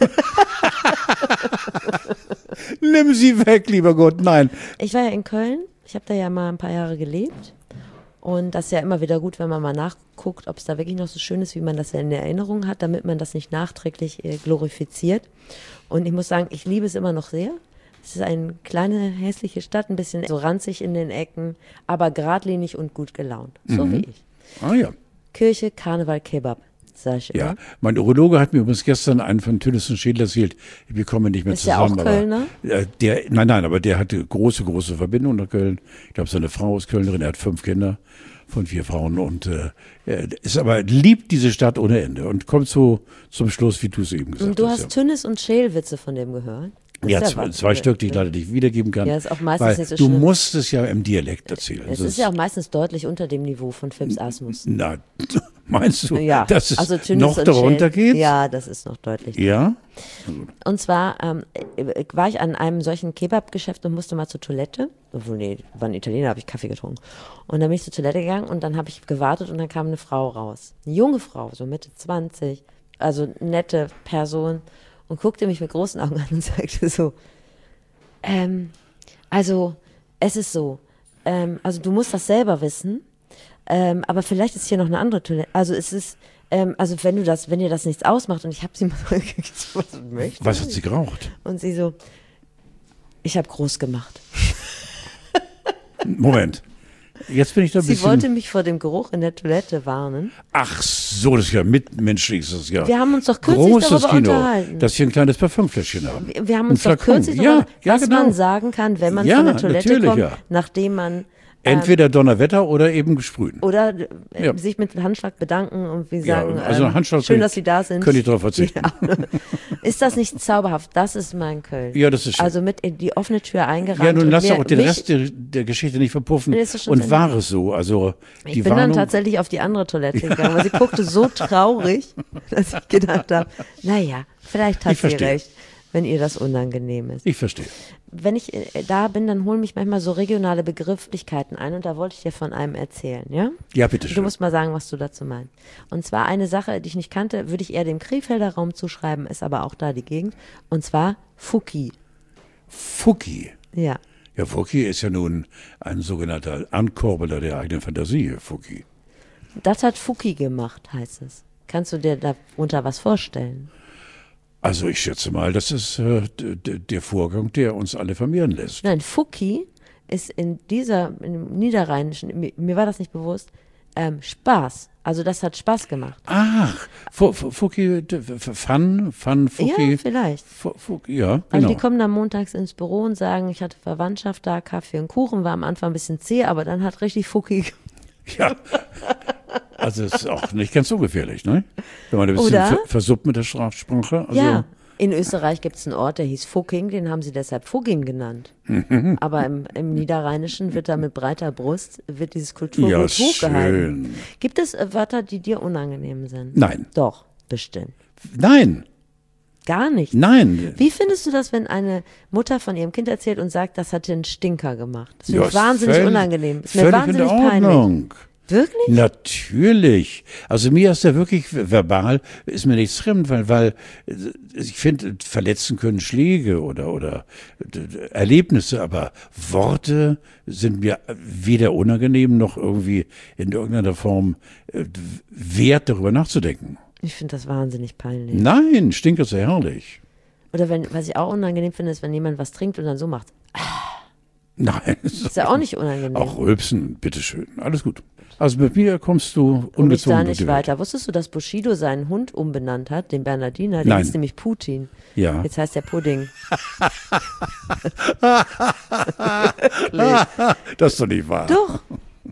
Speaker 2: Nimm sie weg, lieber Gott, nein.
Speaker 1: Ich war ja in Köln. Ich habe da ja mal ein paar Jahre gelebt. Und das ist ja immer wieder gut, wenn man mal nachguckt, ob es da wirklich noch so schön ist, wie man das ja in der Erinnerung hat, damit man das nicht nachträglich äh, glorifiziert. Und ich muss sagen, ich liebe es immer noch sehr. Es ist eine kleine, hässliche Stadt, ein bisschen so ranzig in den Ecken, aber geradlinig und gut gelaunt. So wie ich.
Speaker 2: Ah ja.
Speaker 1: Kirche, Karneval, Kebab, sag ich
Speaker 2: Ja,
Speaker 1: immer.
Speaker 2: mein Urologe hat mir übrigens gestern einen von Tönnissen Schädel erzählt. Wir kommen nicht mehr
Speaker 1: Ist der
Speaker 2: zusammen.
Speaker 1: auch Kölner?
Speaker 2: Aber, äh, der, nein, nein, aber der hatte große, große Verbindung nach Köln. Ich glaube, seine Frau ist Kölnerin. Er hat fünf Kinder von vier Frauen und äh, er ist aber liebt diese Stadt ohne Ende und kommt so zum Schluss, wie du es eben gesagt
Speaker 1: Und du
Speaker 2: hast.
Speaker 1: hast Tünnes und Schälwitze von dem gehört? Das
Speaker 2: Ja,
Speaker 1: ist
Speaker 2: zwei,
Speaker 1: was.
Speaker 2: zwei Stück, die ich leider nicht wiedergeben kann.
Speaker 1: Ja, ist auch meistens
Speaker 2: weil
Speaker 1: nicht so
Speaker 2: du
Speaker 1: schlimm.
Speaker 2: musst es ja im Dialekt erzählen.
Speaker 1: Es
Speaker 2: sonst-
Speaker 1: ist ja auch meistens deutlich unter dem Niveau von Fips Asmus.
Speaker 2: Na, meinst du,
Speaker 1: Ja,
Speaker 2: dass es
Speaker 1: also Tünnes
Speaker 2: noch
Speaker 1: und
Speaker 2: darunter
Speaker 1: Schäl-
Speaker 2: geht?
Speaker 1: Ja, das ist noch deutlich.
Speaker 2: Ja?
Speaker 1: Und zwar ähm, äh, war ich an einem solchen Kebab-Geschäft und musste mal zur Toilette. Obwohl, nee, war ein Italiener, habe ich Kaffee getrunken. Und dann bin ich zur Toilette gegangen und dann habe ich gewartet und dann kam eine Frau raus. Eine junge Frau, so Mitte zwanzig, also nette Person und guckte mich mit großen Augen an und sagte so, ähm, also es ist so, ähm, also du musst das selber wissen, ähm, aber vielleicht ist hier noch eine andere Toilette. Also es ist, ähm, also wenn du das, wenn dir das nichts ausmacht und ich habe sie mal gefragt, was möchtest du?
Speaker 2: Was hat sie geraucht?
Speaker 1: Und sie so, ich habe groß gemacht.
Speaker 2: Moment. Jetzt bin ich da ein
Speaker 1: Sie
Speaker 2: bisschen...
Speaker 1: wollte mich vor dem Geruch in der Toilette warnen.
Speaker 2: Ach so, das ist ja mitmenschlich. Das ist ja
Speaker 1: Wir haben uns doch kürzlich
Speaker 2: großes
Speaker 1: darüber
Speaker 2: Kino,
Speaker 1: unterhalten.
Speaker 2: dass wir ein kleines Parfümfläschchen haben.
Speaker 1: Wir, wir haben uns
Speaker 2: Ein
Speaker 1: doch
Speaker 2: Flakon.
Speaker 1: kürzlich
Speaker 2: Ja,
Speaker 1: darüber,
Speaker 2: ja,
Speaker 1: was
Speaker 2: genau.
Speaker 1: man sagen kann, wenn man
Speaker 2: Ja,
Speaker 1: von der Toilette
Speaker 2: natürlich,
Speaker 1: kommt,
Speaker 2: ja.
Speaker 1: nachdem man
Speaker 2: Entweder Donnerwetter oder eben gesprühen.
Speaker 1: oder äh,
Speaker 2: Ja.
Speaker 1: sich mit Handschlag bedanken und wie
Speaker 2: Ja,
Speaker 1: sagen,
Speaker 2: also
Speaker 1: ähm,
Speaker 2: Handschlag
Speaker 1: schön,
Speaker 2: könnte-
Speaker 1: dass Sie da sind.
Speaker 2: könnte ich darauf verzichten.
Speaker 1: Ja. Ist das nicht zauberhaft? Das ist mein Köln.
Speaker 2: Ja, das ist schön.
Speaker 1: Also mit in die offene Tür eingerannt.
Speaker 2: Ja, nun
Speaker 1: und
Speaker 2: lass
Speaker 1: mir-
Speaker 2: doch auch den
Speaker 1: mich,
Speaker 2: Rest der, der Geschichte nicht verpuffen.
Speaker 1: Nee, ist doch schon
Speaker 2: Und
Speaker 1: zu
Speaker 2: war es so. Also
Speaker 1: Ich
Speaker 2: die
Speaker 1: bin dann
Speaker 2: Warnung,
Speaker 1: tatsächlich auf die andere Toilette gegangen, weil sie guckte so traurig, dass ich gedacht habe, naja, vielleicht hat
Speaker 2: Ich
Speaker 1: sie
Speaker 2: verstehe.
Speaker 1: recht, wenn ihr das unangenehm ist.
Speaker 2: ich verstehe.
Speaker 1: Wenn ich äh, da bin, dann holen mich manchmal so regionale Begrifflichkeiten ein und da wollte ich dir von einem erzählen, ja?
Speaker 2: Ja, bitte
Speaker 1: Du
Speaker 2: schön.
Speaker 1: musst mal sagen, was du dazu meinst. Und zwar eine Sache, die ich nicht kannte, würde ich eher dem Krefelder Raum zuschreiben, ist aber auch da die Gegend. Und zwar Fuki.
Speaker 2: Fuki.
Speaker 1: Ja.
Speaker 2: Ja, Fuki ist ja nun ein sogenannter Ankurbeler der eigenen Fantasie, Fuki.
Speaker 1: Das hat Fuki gemacht, heißt es. Kannst du dir darunter was vorstellen?
Speaker 2: Also ich schätze mal, das ist äh, d- d- der Vorgang, der uns alle vermehren lässt.
Speaker 1: Nein, Fuki ist in dieser, im Niederrheinischen, mir, mir war das nicht bewusst, ähm, Spaß. Also das hat Spaß gemacht.
Speaker 2: Ach, Fu- Fu- Fuki, d- F- Fun, Fun, Fuki.
Speaker 1: Ja, vielleicht.
Speaker 2: Fu- Fuki, ja,
Speaker 1: Also
Speaker 2: genau.
Speaker 1: die kommen dann montags ins Büro und sagen, ich hatte Verwandtschaft da, Kaffee und Kuchen, war am Anfang ein bisschen zäh, aber dann hat richtig Fuki.
Speaker 2: Ja. Also es ist auch nicht ganz ungefährlich, ne? Wenn man ein bisschen
Speaker 1: Oder?
Speaker 2: ver versuppt mit der Sprachsprache. Also,
Speaker 1: Ja, in Österreich gibt es einen Ort, der hieß Fucking, den haben sie deshalb Fugging genannt. Aber im, im Niederrheinischen wird da mit breiter Brust, wird dieses
Speaker 2: ja,
Speaker 1: Kulturgut hochgehalten.
Speaker 2: schön.
Speaker 1: Gibt es äh, Wörter, die dir unangenehm sind?
Speaker 2: Nein,
Speaker 1: Doch, bestimmt.
Speaker 2: nein,
Speaker 1: Gar nicht.
Speaker 2: nein.
Speaker 1: Wie findest du das, wenn eine Mutter von ihrem Kind erzählt und sagt, das hat den Stinker gemacht? Das finde
Speaker 2: Ja,
Speaker 1: ich wahnsinnig
Speaker 2: völlig-
Speaker 1: unangenehm. Ist mir
Speaker 2: völlig
Speaker 1: wahnsinnig
Speaker 2: in der
Speaker 1: peinlich.
Speaker 2: Ordnung.
Speaker 1: Wirklich?
Speaker 2: Natürlich. Also mir ist da wirklich verbal, ist mir nichts fremd, weil, weil äh, ich finde, verletzen können Schläge oder, oder äh, Erlebnisse, aber Worte sind mir weder unangenehm noch irgendwie in irgendeiner Form äh, wert, darüber nachzudenken.
Speaker 1: Ich finde das wahnsinnig peinlich.
Speaker 2: Nein, Stinker ist ja herrlich.
Speaker 1: Oder wenn, was ich auch unangenehm finde, ist, wenn jemand was trinkt und dann so macht.
Speaker 2: Nein.
Speaker 1: Ist ja auch nicht unangenehm.
Speaker 2: Auch rülpsen, bitteschön. Alles gut. Also mit mir kommst du
Speaker 1: Und ich
Speaker 2: ungezwungen
Speaker 1: da
Speaker 2: durch
Speaker 1: nicht
Speaker 2: die Welt.
Speaker 1: weiter. Wusstest du, dass Bushido seinen Hund umbenannt hat, den Bernardiner? Der
Speaker 2: Nein.
Speaker 1: hieß nämlich Putin.
Speaker 2: Ja.
Speaker 1: Jetzt heißt der Pudding.
Speaker 2: Das ist doch nicht wahr.
Speaker 1: Doch.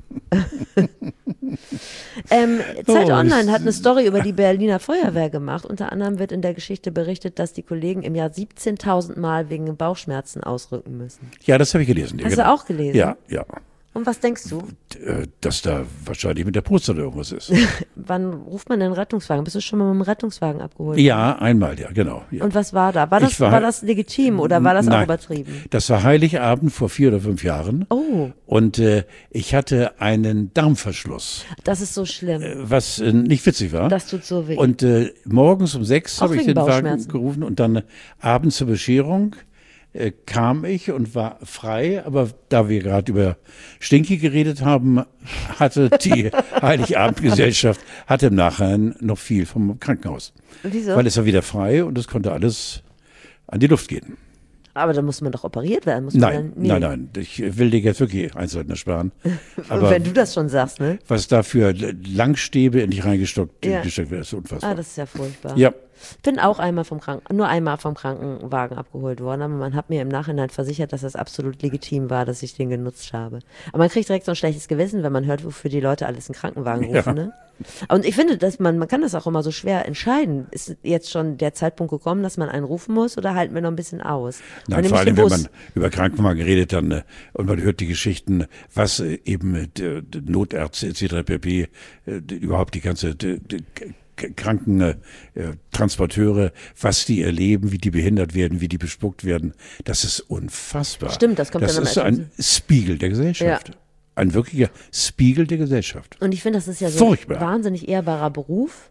Speaker 1: ähm, Zeit
Speaker 2: Oh,
Speaker 1: Online hat eine Story über die Berliner Feuerwehr gemacht. Unter anderem wird in der Geschichte berichtet, dass die Kollegen im Jahr siebzehntausend Mal wegen Bauchschmerzen ausrücken müssen.
Speaker 2: Ja, das habe ich gelesen. Ja,
Speaker 1: Hast
Speaker 2: genau.
Speaker 1: du auch gelesen?
Speaker 2: Ja, ja.
Speaker 1: Und was denkst du?
Speaker 2: Äh, Dass da wahrscheinlich mit der Prostata irgendwas ist.
Speaker 1: Wann ruft man den Rettungswagen? Bist du schon mal mit dem Rettungswagen abgeholt?
Speaker 2: Ja, einmal, ja, genau. Ja.
Speaker 1: Und was war da? War das,
Speaker 2: Ich war-
Speaker 1: war das legitim oder war das auch
Speaker 2: Nein.
Speaker 1: übertrieben?
Speaker 2: Das war Heiligabend vor vier oder fünf Jahren.
Speaker 1: Oh,
Speaker 2: Und äh, ich hatte einen Darmverschluss,
Speaker 1: das ist so schlimm.
Speaker 2: äh, was äh, nicht witzig war.
Speaker 1: Das tut so weh.
Speaker 2: Und äh, morgens um sechs
Speaker 1: Auch
Speaker 2: habe ich
Speaker 1: wegen
Speaker 2: den Wagen
Speaker 1: Bauchschmerzen.
Speaker 2: gerufen und dann äh, abends zur Bescherung äh, kam ich und war frei. Aber da wir gerade über Stinky geredet haben, hatte die Heiligabendgesellschaft hatte im Nachhinein noch viel vom Krankenhaus.
Speaker 1: Wieso?
Speaker 2: Weil es war wieder frei und es konnte alles an die Luft gehen.
Speaker 1: Aber da muss man doch operiert werden. Muss man
Speaker 2: Nein,
Speaker 1: dann, nee.
Speaker 2: nein, nein. Ich will dir jetzt wirklich Einzelheiten ersparen. Aber
Speaker 1: Wenn du das schon sagst, ne?
Speaker 2: was da für Langstäbe in dich reingesteckt
Speaker 1: Ja.
Speaker 2: gesteckt wird, ist unfassbar.
Speaker 1: Ah, das ist ja furchtbar.
Speaker 2: ja.
Speaker 1: Bin auch einmal vom Kranken, nur einmal vom Krankenwagen abgeholt worden, aber man hat mir im Nachhinein versichert, dass das absolut legitim war, dass ich den genutzt habe. Aber man kriegt direkt so ein schlechtes Gewissen, wenn man hört, wofür die Leute alles einen Krankenwagen rufen,
Speaker 2: Ja.
Speaker 1: ne? Und ich finde, dass man, man kann das auch immer so schwer entscheiden. Ist jetzt schon der Zeitpunkt gekommen, dass man einen rufen muss oder halten wir noch ein bisschen aus?
Speaker 2: Nein,
Speaker 1: Und
Speaker 2: vor allem,
Speaker 1: nämlich
Speaker 2: wenn
Speaker 1: den
Speaker 2: man über Krankenwagen redet dann äh, und man hört die Geschichten, was äh, eben äh, d- d- Notärzte et cetera pp. Äh, d- überhaupt die ganze d- d- K- Krankentransporteure, was die erleben, wie die behindert werden, wie die bespuckt werden, das ist unfassbar.
Speaker 1: Stimmt, das kommt
Speaker 2: Das
Speaker 1: dann am
Speaker 2: ist ein Spiegel der Gesellschaft.
Speaker 1: Ja.
Speaker 2: Ein wirklicher Spiegel der Gesellschaft.
Speaker 1: Und ich finde, das ist ja so
Speaker 2: Furchtbar.
Speaker 1: ein wahnsinnig ehrbarer Beruf.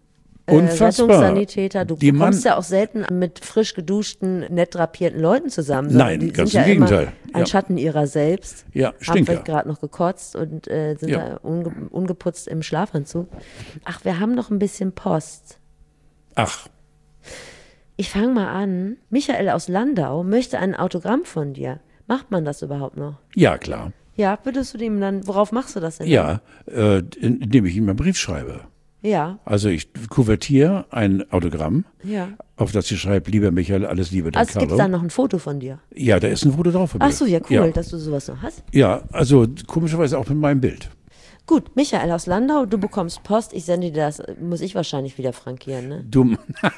Speaker 1: äh,
Speaker 2: Unfassbar.
Speaker 1: Rettungssanitäter. Du
Speaker 2: Die
Speaker 1: kommst
Speaker 2: Mann-
Speaker 1: ja auch selten mit frisch geduschten, nett drapierten Leuten zusammen.
Speaker 2: Nein,
Speaker 1: die
Speaker 2: ganz
Speaker 1: sind
Speaker 2: im
Speaker 1: ja
Speaker 2: Gegenteil.
Speaker 1: Immer ein
Speaker 2: Ja.
Speaker 1: Schatten ihrer selbst.
Speaker 2: Ja,
Speaker 1: Haben
Speaker 2: Stinker.
Speaker 1: vielleicht gerade noch gekotzt und äh, sind
Speaker 2: Ja.
Speaker 1: da unge ungeputzt im Schlafanzug. Ach, wir haben noch ein bisschen Post.
Speaker 2: Ach,
Speaker 1: Ich fange mal an. Michael aus Landau möchte ein Autogramm von dir. Macht man das überhaupt noch?
Speaker 2: ja, klar.
Speaker 1: Ja, würdest du dem dann, worauf machst du das denn?
Speaker 2: Ja, äh, indem ich ihm einen Brief schreibe.
Speaker 1: Ja,
Speaker 2: Also ich kuvertiere ein Autogramm,
Speaker 1: ja.
Speaker 2: auf das sie schreibt, lieber Michael, alles Liebe, dein
Speaker 1: Also es gibt
Speaker 2: Carlo.
Speaker 1: da noch ein Foto von dir.
Speaker 2: Ja, da ist ein Foto drauf von mir.
Speaker 1: Ach so, ja, cool,
Speaker 2: Ja,
Speaker 1: dass du sowas noch hast.
Speaker 2: ja, also komischerweise auch mit meinem Bild.
Speaker 1: Gut, Michael aus Landau, du bekommst Post, ich sende dir das, muss ich wahrscheinlich wieder frankieren, ne?
Speaker 2: Du,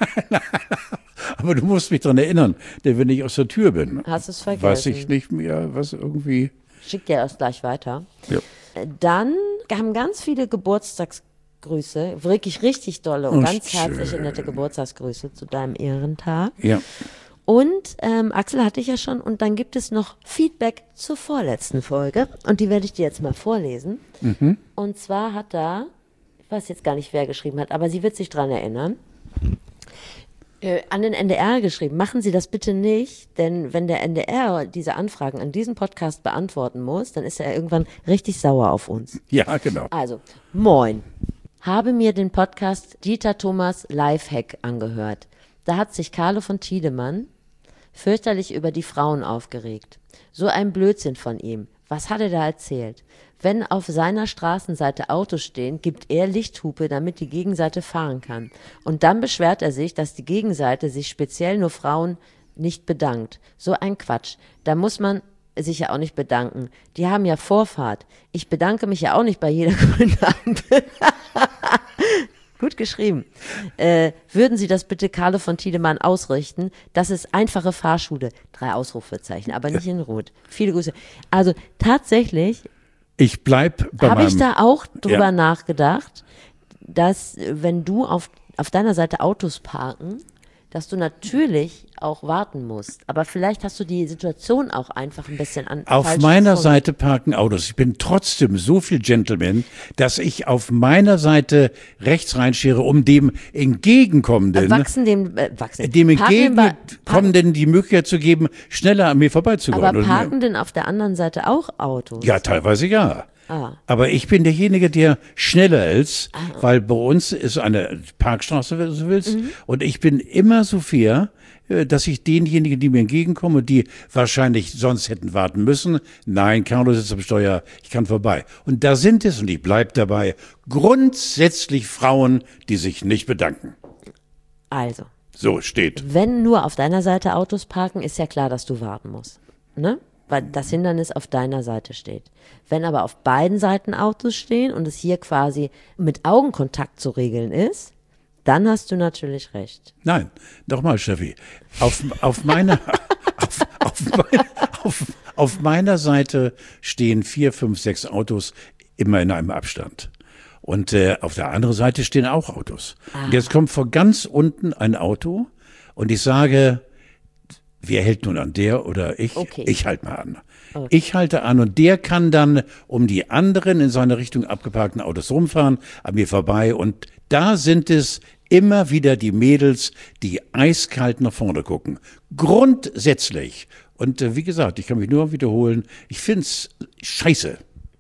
Speaker 2: aber du musst mich daran erinnern, denn wenn ich aus der Tür bin,
Speaker 1: Hast du es vergessen?
Speaker 2: weiß ich nicht mehr, was irgendwie...
Speaker 1: Schick dir erst gleich weiter.
Speaker 2: Ja.
Speaker 1: Äh, Dann haben ganz viele Geburtstagsgrüße, wirklich richtig dolle und
Speaker 2: Oh,
Speaker 1: ganz
Speaker 2: schön.
Speaker 1: herzliche, nette Geburtstagsgrüße zu deinem Ehrentag.
Speaker 2: Ja,
Speaker 1: Und ähm, Axel hatte ich ja schon und dann gibt es noch Feedback zur vorletzten Folge und die werde ich dir jetzt mal vorlesen.
Speaker 2: Mhm.
Speaker 1: Und zwar hat da, ich weiß jetzt gar nicht, wer geschrieben hat, aber sie wird sich dran erinnern, äh, an den N D R geschrieben, machen Sie das bitte nicht, denn wenn der N D R diese Anfragen an diesen Podcast beantworten muss, dann ist er irgendwann richtig sauer auf uns.
Speaker 2: ja, genau.
Speaker 1: Also, moin. Habe mir den Podcast Dieter Thomas Lifehack angehört. Da hat sich Carlo von Tiedemann fürchterlich über die Frauen aufgeregt. So ein Blödsinn von ihm. Was hat er da erzählt? Wenn auf seiner Straßenseite Autos stehen, gibt er Lichthupe, damit die Gegenseite fahren kann. Und dann beschwert er sich, dass die Gegenseite sich speziell nur Frauen nicht bedankt. So ein Quatsch. Da muss man sich ja auch nicht bedanken. Die haben ja Vorfahrt. Ich bedanke mich ja auch nicht bei jeder grünen Ampel. Gut geschrieben. Äh, würden Sie das bitte Carlo von Tiedemann ausrichten? Das ist einfache Fahrschule. Drei Ausrufezeichen, aber nicht in Rot. Viele Grüße. Also tatsächlich
Speaker 2: Ich bleib bei
Speaker 1: habe ich
Speaker 2: meinem...
Speaker 1: da auch drüber
Speaker 2: Ja.
Speaker 1: nachgedacht, dass äh, wenn du auf, auf deiner Seite Autos parken, dass du natürlich auch warten musst. Aber vielleicht hast du die Situation auch einfach ein bisschen an.
Speaker 2: Auf
Speaker 1: falsch
Speaker 2: meiner
Speaker 1: gefunden.
Speaker 2: Seite parken Autos. Ich bin trotzdem so viel Gentleman, dass ich auf meiner Seite rechts reinschere, um dem entgegenkommenden,
Speaker 1: Wachsen dem, äh, wachsen.
Speaker 2: dem
Speaker 1: Parken den Ba-
Speaker 2: entgegenkommenden die Möglichkeit zu geben, schneller an mir vorbeizukommen.
Speaker 1: Aber
Speaker 2: Und mir-
Speaker 1: parken denn auf der anderen Seite auch Autos?
Speaker 2: Ja, teilweise ja.
Speaker 1: Ah.
Speaker 2: Aber ich bin derjenige, der schneller ist, weil bei uns ist eine Parkstraße, wenn du so willst,
Speaker 1: Mhm.
Speaker 2: und ich bin immer so fair, äh, dass ich denjenigen, die mir entgegenkommen, die wahrscheinlich sonst hätten warten müssen, nein, Carlo sitzt am Steuer, ich kann vorbei. Und da sind es, und ich bleib dabei, grundsätzlich Frauen, die sich nicht bedanken.
Speaker 1: Also,
Speaker 2: So steht.
Speaker 1: wenn nur auf deiner Seite Autos parken, ist ja klar, dass du warten musst. Ne? Weil das Hindernis auf deiner Seite steht. Wenn aber auf beiden Seiten Autos stehen und es hier quasi mit Augenkontakt zu regeln ist, dann hast du natürlich recht.
Speaker 2: Nein, nochmal, Steffi. Auf, auf, meiner, auf, auf, mein, auf, auf meiner Seite stehen vier, fünf, sechs Autos immer in einem Abstand. Und äh, auf der anderen Seite stehen auch Autos. Und jetzt kommt von ganz unten ein Auto und ich sage, wer hält nun an, der oder ich?
Speaker 1: Okay.
Speaker 2: Ich halte mal an. Ich halte an und der kann dann um die anderen in seine Richtung abgeparkten Autos rumfahren, an mir vorbei. Und da sind es immer wieder die Mädels, die eiskalt nach vorne gucken. Grundsätzlich. Und äh, wie gesagt, ich kann mich nur wiederholen, ich find's scheiße.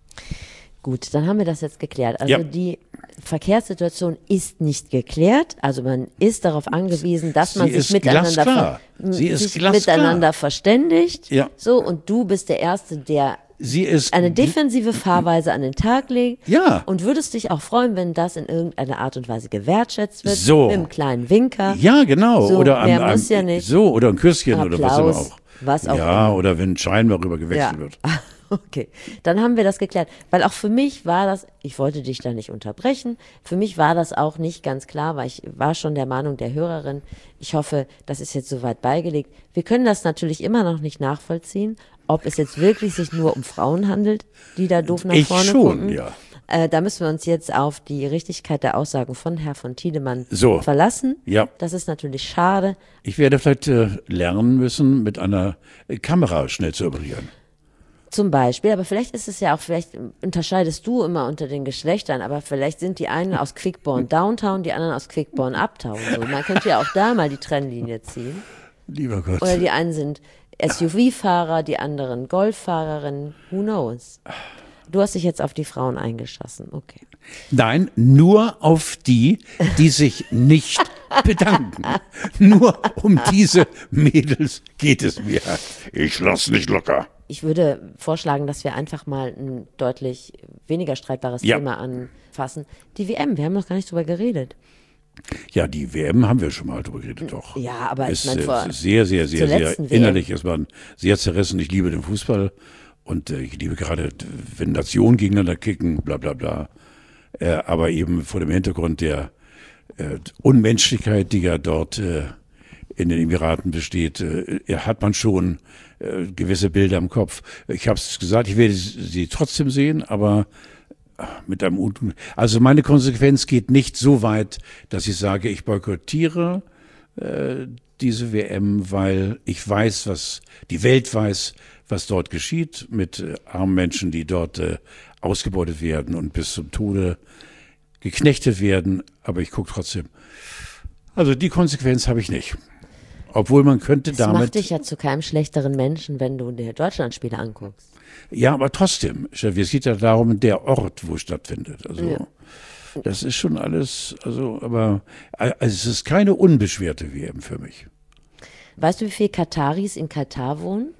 Speaker 1: Gut, dann haben wir das jetzt geklärt. Also
Speaker 2: Ja.
Speaker 1: die Verkehrssituation ist nicht geklärt. Also man ist darauf angewiesen, dass man
Speaker 2: Sie
Speaker 1: sich
Speaker 2: ist
Speaker 1: miteinander,
Speaker 2: glasklar.
Speaker 1: ver
Speaker 2: Sie ist
Speaker 1: sich
Speaker 2: glasklar.
Speaker 1: miteinander verständigt.
Speaker 2: Ja.
Speaker 1: So, und du bist der Erste, der
Speaker 2: Sie ist
Speaker 1: eine defensive Fahrweise an den Tag legt.
Speaker 2: Ja.
Speaker 1: Und würdest dich auch freuen, wenn das in irgendeiner Art und Weise gewertschätzt wird.
Speaker 2: So.
Speaker 1: Mit einem kleinen Winker.
Speaker 2: Ja, genau.
Speaker 1: So,
Speaker 2: oder am,
Speaker 1: mehr
Speaker 2: am,
Speaker 1: muss ja nicht.
Speaker 2: So, oder ein Küsschen oder was
Speaker 1: Applaus,
Speaker 2: immer auch.
Speaker 1: was auch
Speaker 2: ja,
Speaker 1: immer.
Speaker 2: oder wenn ein Schein darüber gewechselt
Speaker 1: Ja.
Speaker 2: wird.
Speaker 1: Okay, dann haben wir das geklärt. Weil auch für mich war das, ich wollte dich da nicht unterbrechen, für mich war das auch nicht ganz klar, weil ich war schon der Meinung der Hörerin, ich hoffe, das ist jetzt soweit beigelegt. Wir können das natürlich immer noch nicht nachvollziehen, ob es jetzt wirklich sich nur um Frauen handelt, die da doof nach
Speaker 2: Ich
Speaker 1: vorne
Speaker 2: schon,
Speaker 1: gucken.
Speaker 2: ja.
Speaker 1: Äh, da müssen wir uns jetzt auf die Richtigkeit der Aussagen von Herrn von Tiedemann
Speaker 2: So.
Speaker 1: verlassen.
Speaker 2: Ja.
Speaker 1: Das ist natürlich schade.
Speaker 2: Ich werde vielleicht äh, lernen müssen, mit einer äh, Kamera schnell zu operieren.
Speaker 1: Zum Beispiel, aber vielleicht ist es ja auch, vielleicht unterscheidest du immer unter den Geschlechtern, aber vielleicht sind die einen aus Quickborn Downtown, die anderen aus Quickborn Uptown. So. Man könnte ja auch da mal die Trennlinie ziehen.
Speaker 2: Lieber Gott.
Speaker 1: Oder die einen sind S U V-Fahrer, die anderen Golffahrerinnen, who knows. Du hast dich jetzt auf die Frauen eingeschossen, okay.
Speaker 2: Nein, nur auf die, die sich nicht bedanken. Nur um diese Mädels geht es mir. Ich lass nicht locker.
Speaker 1: Ich würde vorschlagen, dass wir einfach mal ein deutlich weniger streitbares
Speaker 2: Ja.
Speaker 1: Thema anfassen. Die W M, wir haben noch gar nicht drüber geredet.
Speaker 2: Ja, die W M haben wir schon mal drüber geredet, doch.
Speaker 1: Ja, aber
Speaker 2: ist,
Speaker 1: ich meine,
Speaker 2: äh,
Speaker 1: vor
Speaker 2: ist sehr, sehr, sehr,
Speaker 1: zur
Speaker 2: sehr
Speaker 1: letzten W M.
Speaker 2: innerlich ist man sehr zerrissen. Ich liebe den Fußball und äh, ich liebe gerade, wenn Nationen gegeneinander kicken, bla bla bla. Äh, aber eben vor dem Hintergrund der äh, Unmenschlichkeit, die ja dort äh, in den Emiraten besteht, äh, hat man schon äh, gewisse Bilder im Kopf. Ich habe es gesagt, ich werde sie trotzdem sehen, aber mit einem Untun. Also meine Konsequenz geht nicht so weit, dass ich sage, ich boykottiere äh, diese W M, weil ich weiß, was die Welt weiß, was dort geschieht mit äh, armen Menschen, die dort äh, ausgebeutet werden und bis zum Tode geknechtet werden. Aber ich gucke trotzdem. Also die Konsequenz habe ich nicht. Obwohl man könnte
Speaker 1: Das
Speaker 2: damit...
Speaker 1: macht dich ja zu keinem schlechteren Menschen, wenn du dir Deutschlandspiele anguckst.
Speaker 2: Ja, aber trotzdem, es geht ja darum, der Ort, wo es stattfindet. Also
Speaker 1: Ja.
Speaker 2: das ist schon alles, also, aber also es ist keine unbeschwerte W M für mich.
Speaker 1: Weißt du, wie viele Kataris in Katar wohnen?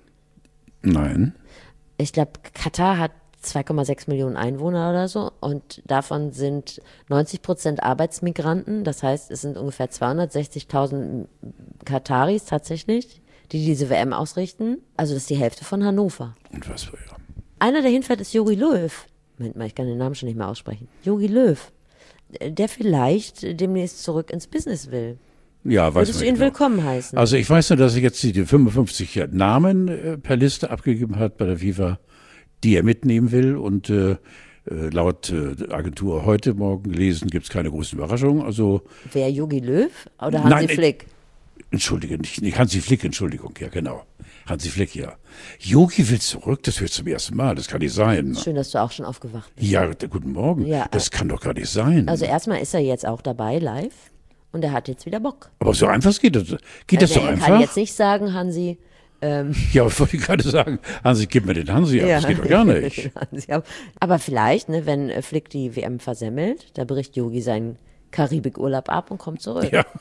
Speaker 2: Nein.
Speaker 1: Ich glaube, Katar hat zwei Komma sechs Millionen Einwohner oder so und davon sind neunzig Prozent Arbeitsmigranten. Das heißt, es sind ungefähr zweihundertsechzigtausend Kataris tatsächlich, die diese W M ausrichten. Also das ist die Hälfte von Hannover.
Speaker 2: Und was für ja.
Speaker 1: Einer, der hinfährt, ist Jogi Löw. Moment mal, ich kann den Namen schon nicht mehr aussprechen. Jogi Löw, der vielleicht demnächst zurück ins Business will.
Speaker 2: Ja, weiß
Speaker 1: Würdest
Speaker 2: man
Speaker 1: du ihn
Speaker 2: genau.
Speaker 1: willkommen heißen?
Speaker 2: Also ich weiß nur, dass er jetzt die fünfundfünfzig Namen äh, per Liste abgegeben hat bei der FIFA, die er mitnehmen will. Und äh, äh, laut äh, Agentur heute Morgen gelesen gibt es keine großen Überraschungen. Also
Speaker 1: Wer, Jogi Löw oder Hansi
Speaker 2: Nein, ich-
Speaker 1: Flick?
Speaker 2: Entschuldige, nicht, nicht Hansi Flick, Entschuldigung, ja genau. Hansi Flick, ja. Jogi will zurück, das wird zum ersten Mal, das kann nicht sein.
Speaker 1: Schön, dass du auch schon aufgewacht bist.
Speaker 2: Ja, d- guten Morgen.
Speaker 1: Ja,
Speaker 2: das kann doch gar nicht sein.
Speaker 1: Also erstmal ist er jetzt auch dabei, live. Und er hat jetzt wieder Bock.
Speaker 2: Aber so einfach geht das. Geht das
Speaker 1: Also
Speaker 2: so
Speaker 1: er
Speaker 2: einfach?
Speaker 1: kann jetzt nicht sagen, Hansi, ähm,
Speaker 2: Ja, aber wollte ich gerade sagen, Hansi, gib mir den Hansi ab, das geht doch gar nicht.
Speaker 1: Hansi, aber- aber vielleicht, ne, wenn äh, Flick die W M versemmelt, da bricht Jogi seinen Karibikurlaub ab und kommt zurück.
Speaker 2: Ja.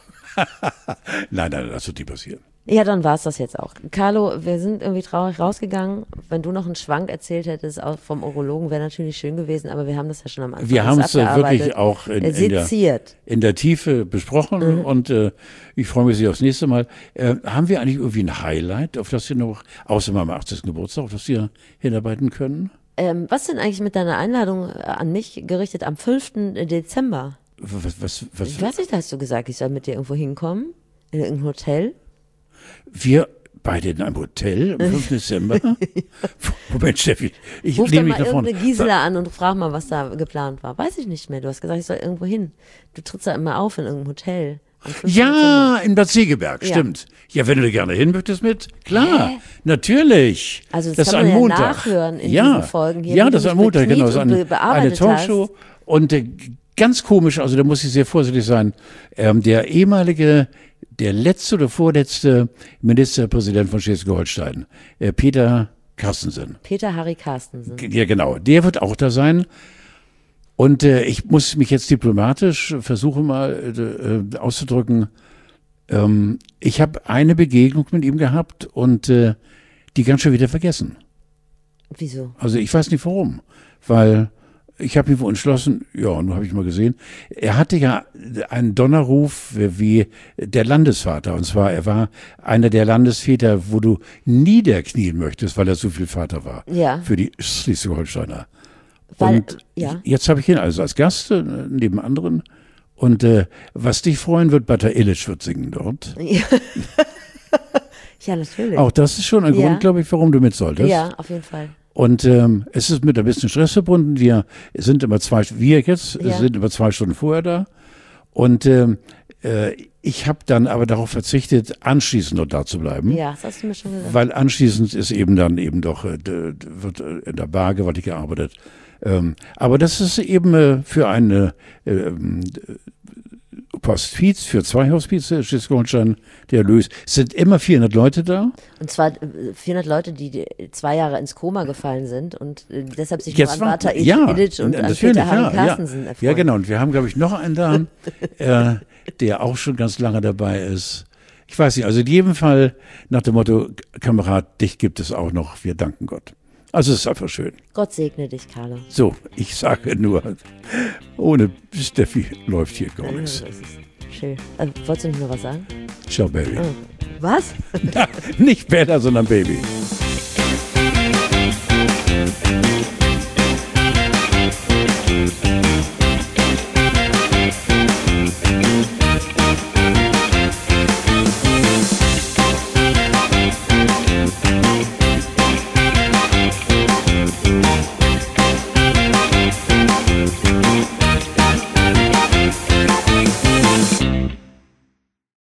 Speaker 2: Nein, nein, das wird nie passieren.
Speaker 1: Ja, dann war's das jetzt auch. Carlo, wir sind irgendwie traurig rausgegangen. Wenn du noch einen Schwank erzählt hättest auch vom Urologen, wäre natürlich schön gewesen, aber wir haben das ja schon am Anfang
Speaker 2: Wir haben es äh,
Speaker 1: abgearbeitet.
Speaker 2: wirklich auch in,
Speaker 1: Er
Speaker 2: in, der,
Speaker 1: seziert.
Speaker 2: in der Tiefe besprochen und äh, ich freue mich sehr aufs nächste Mal. Äh, haben wir eigentlich irgendwie ein Highlight, auf das wir noch, außer meinem achtzigsten Geburtstag, auf das wir hinarbeiten können?
Speaker 1: Ähm, was denn eigentlich mit deiner Einladung äh, an mich gerichtet am fünften Dezember?
Speaker 2: Was, was, was,
Speaker 1: Ich weiß nicht, hast du gesagt, ich soll mit dir irgendwo hinkommen? In irgendein Hotel?
Speaker 2: Wir beide in einem Hotel am fünften Dezember? Moment, Steffi, ich
Speaker 1: Ruf doch
Speaker 2: nehme
Speaker 1: mal
Speaker 2: mich davon.
Speaker 1: irgendeine Gisela an und frag mal, was da geplant war. Weiß ich nicht mehr. Du hast gesagt, ich soll irgendwo hin. Du trittst da immer auf in irgendeinem Hotel. am fünften
Speaker 2: Ja, in Bad Segeberg,
Speaker 1: Ja.
Speaker 2: stimmt. Ja, wenn du gerne hin möchtest mit, klar,
Speaker 1: Hä?
Speaker 2: natürlich.
Speaker 1: Also das
Speaker 2: ist
Speaker 1: kann
Speaker 2: ein
Speaker 1: man ja
Speaker 2: Montag.
Speaker 1: nachhören in
Speaker 2: ja.
Speaker 1: diesen Folgen hier,
Speaker 2: Ja,
Speaker 1: wie
Speaker 2: das
Speaker 1: du
Speaker 2: ist ein
Speaker 1: mich
Speaker 2: Montag,
Speaker 1: bekniet
Speaker 2: genau. So
Speaker 1: und
Speaker 2: eine,
Speaker 1: be- bearbeitet
Speaker 2: eine Talkshow. Und äh, ganz komisch, also da muss ich sehr vorsichtig sein, ähm, der ehemalige, der letzte oder vorletzte Ministerpräsident von Schleswig-Holstein, äh, Peter Carstensen.
Speaker 1: Peter Harry Carstensen.
Speaker 2: Ja, genau. Der wird auch da sein. Und äh, ich muss mich jetzt diplomatisch versuchen mal äh, auszudrücken. Ähm, ich habe eine Begegnung mit ihm gehabt und äh, die ganz schön wieder vergessen.
Speaker 1: Wieso?
Speaker 2: Also ich weiß nicht warum. Weil ich habe mich wohl entschlossen, ja, nun habe ich mal gesehen, er hatte ja einen Donnerruf wie der Landesvater. Und zwar, er war einer der Landesväter, wo du niederknien möchtest, weil er so viel Vater war.
Speaker 1: Ja.
Speaker 2: Für die Schleswig-Holsteiner.
Speaker 1: Weil,
Speaker 2: Und
Speaker 1: ja.
Speaker 2: jetzt habe ich ihn also als Gast äh, neben anderen. Und äh, was dich freuen wird, Bata Illich wird singen dort.
Speaker 1: Ja, ja natürlich.
Speaker 2: Auch das ist schon ein
Speaker 1: Ja.
Speaker 2: Grund, glaube ich, warum du mit solltest.
Speaker 1: Ja, auf jeden Fall.
Speaker 2: Und ähm, es ist mit ein bisschen Stress verbunden. Wir sind immer zwei, wir jetzt
Speaker 1: Ja.
Speaker 2: sind immer zwei Stunden vorher da. Und ähm, Äh, ich habe dann aber darauf verzichtet, anschließend noch da zu bleiben.
Speaker 1: Ja, das hast du mir schon gesagt.
Speaker 2: Weil anschließend ist eben dann eben doch, äh, d- d- wird äh, in der Bar gewaltig gearbeitet. Ähm, aber das ist eben äh, für eine äh, Hospiz, für zwei Hospize, Schleswig-Holstein, der Erlös. Es sind immer vierhundert Leute da.
Speaker 1: Und zwar äh, vierhundert Leute, die die zwei Jahre ins Koma gefallen sind und äh, deshalb sich
Speaker 2: Jetzt
Speaker 1: nur an
Speaker 2: war-
Speaker 1: Bata
Speaker 2: ja,
Speaker 1: Illich und an
Speaker 2: natürlich,
Speaker 1: Peter Hagen
Speaker 2: ja,
Speaker 1: Carstensen
Speaker 2: ja.
Speaker 1: erfreuen.
Speaker 2: Ja, genau. Und wir haben, glaube ich, noch einen da, äh, der auch schon ganz lange dabei ist. Ich weiß nicht, also in jedem Fall nach dem Motto, Kamerad, dich gibt es auch noch, wir danken Gott. Also es ist einfach schön.
Speaker 1: Gott segne dich, Carlo.
Speaker 2: So, ich sage nur, ohne Steffi läuft hier gar nichts.
Speaker 1: Das ist schön. Äh, wolltest du nicht noch was sagen?
Speaker 2: Ciao, Baby.
Speaker 1: Oh. Was?
Speaker 2: Nicht Bella, sondern Baby.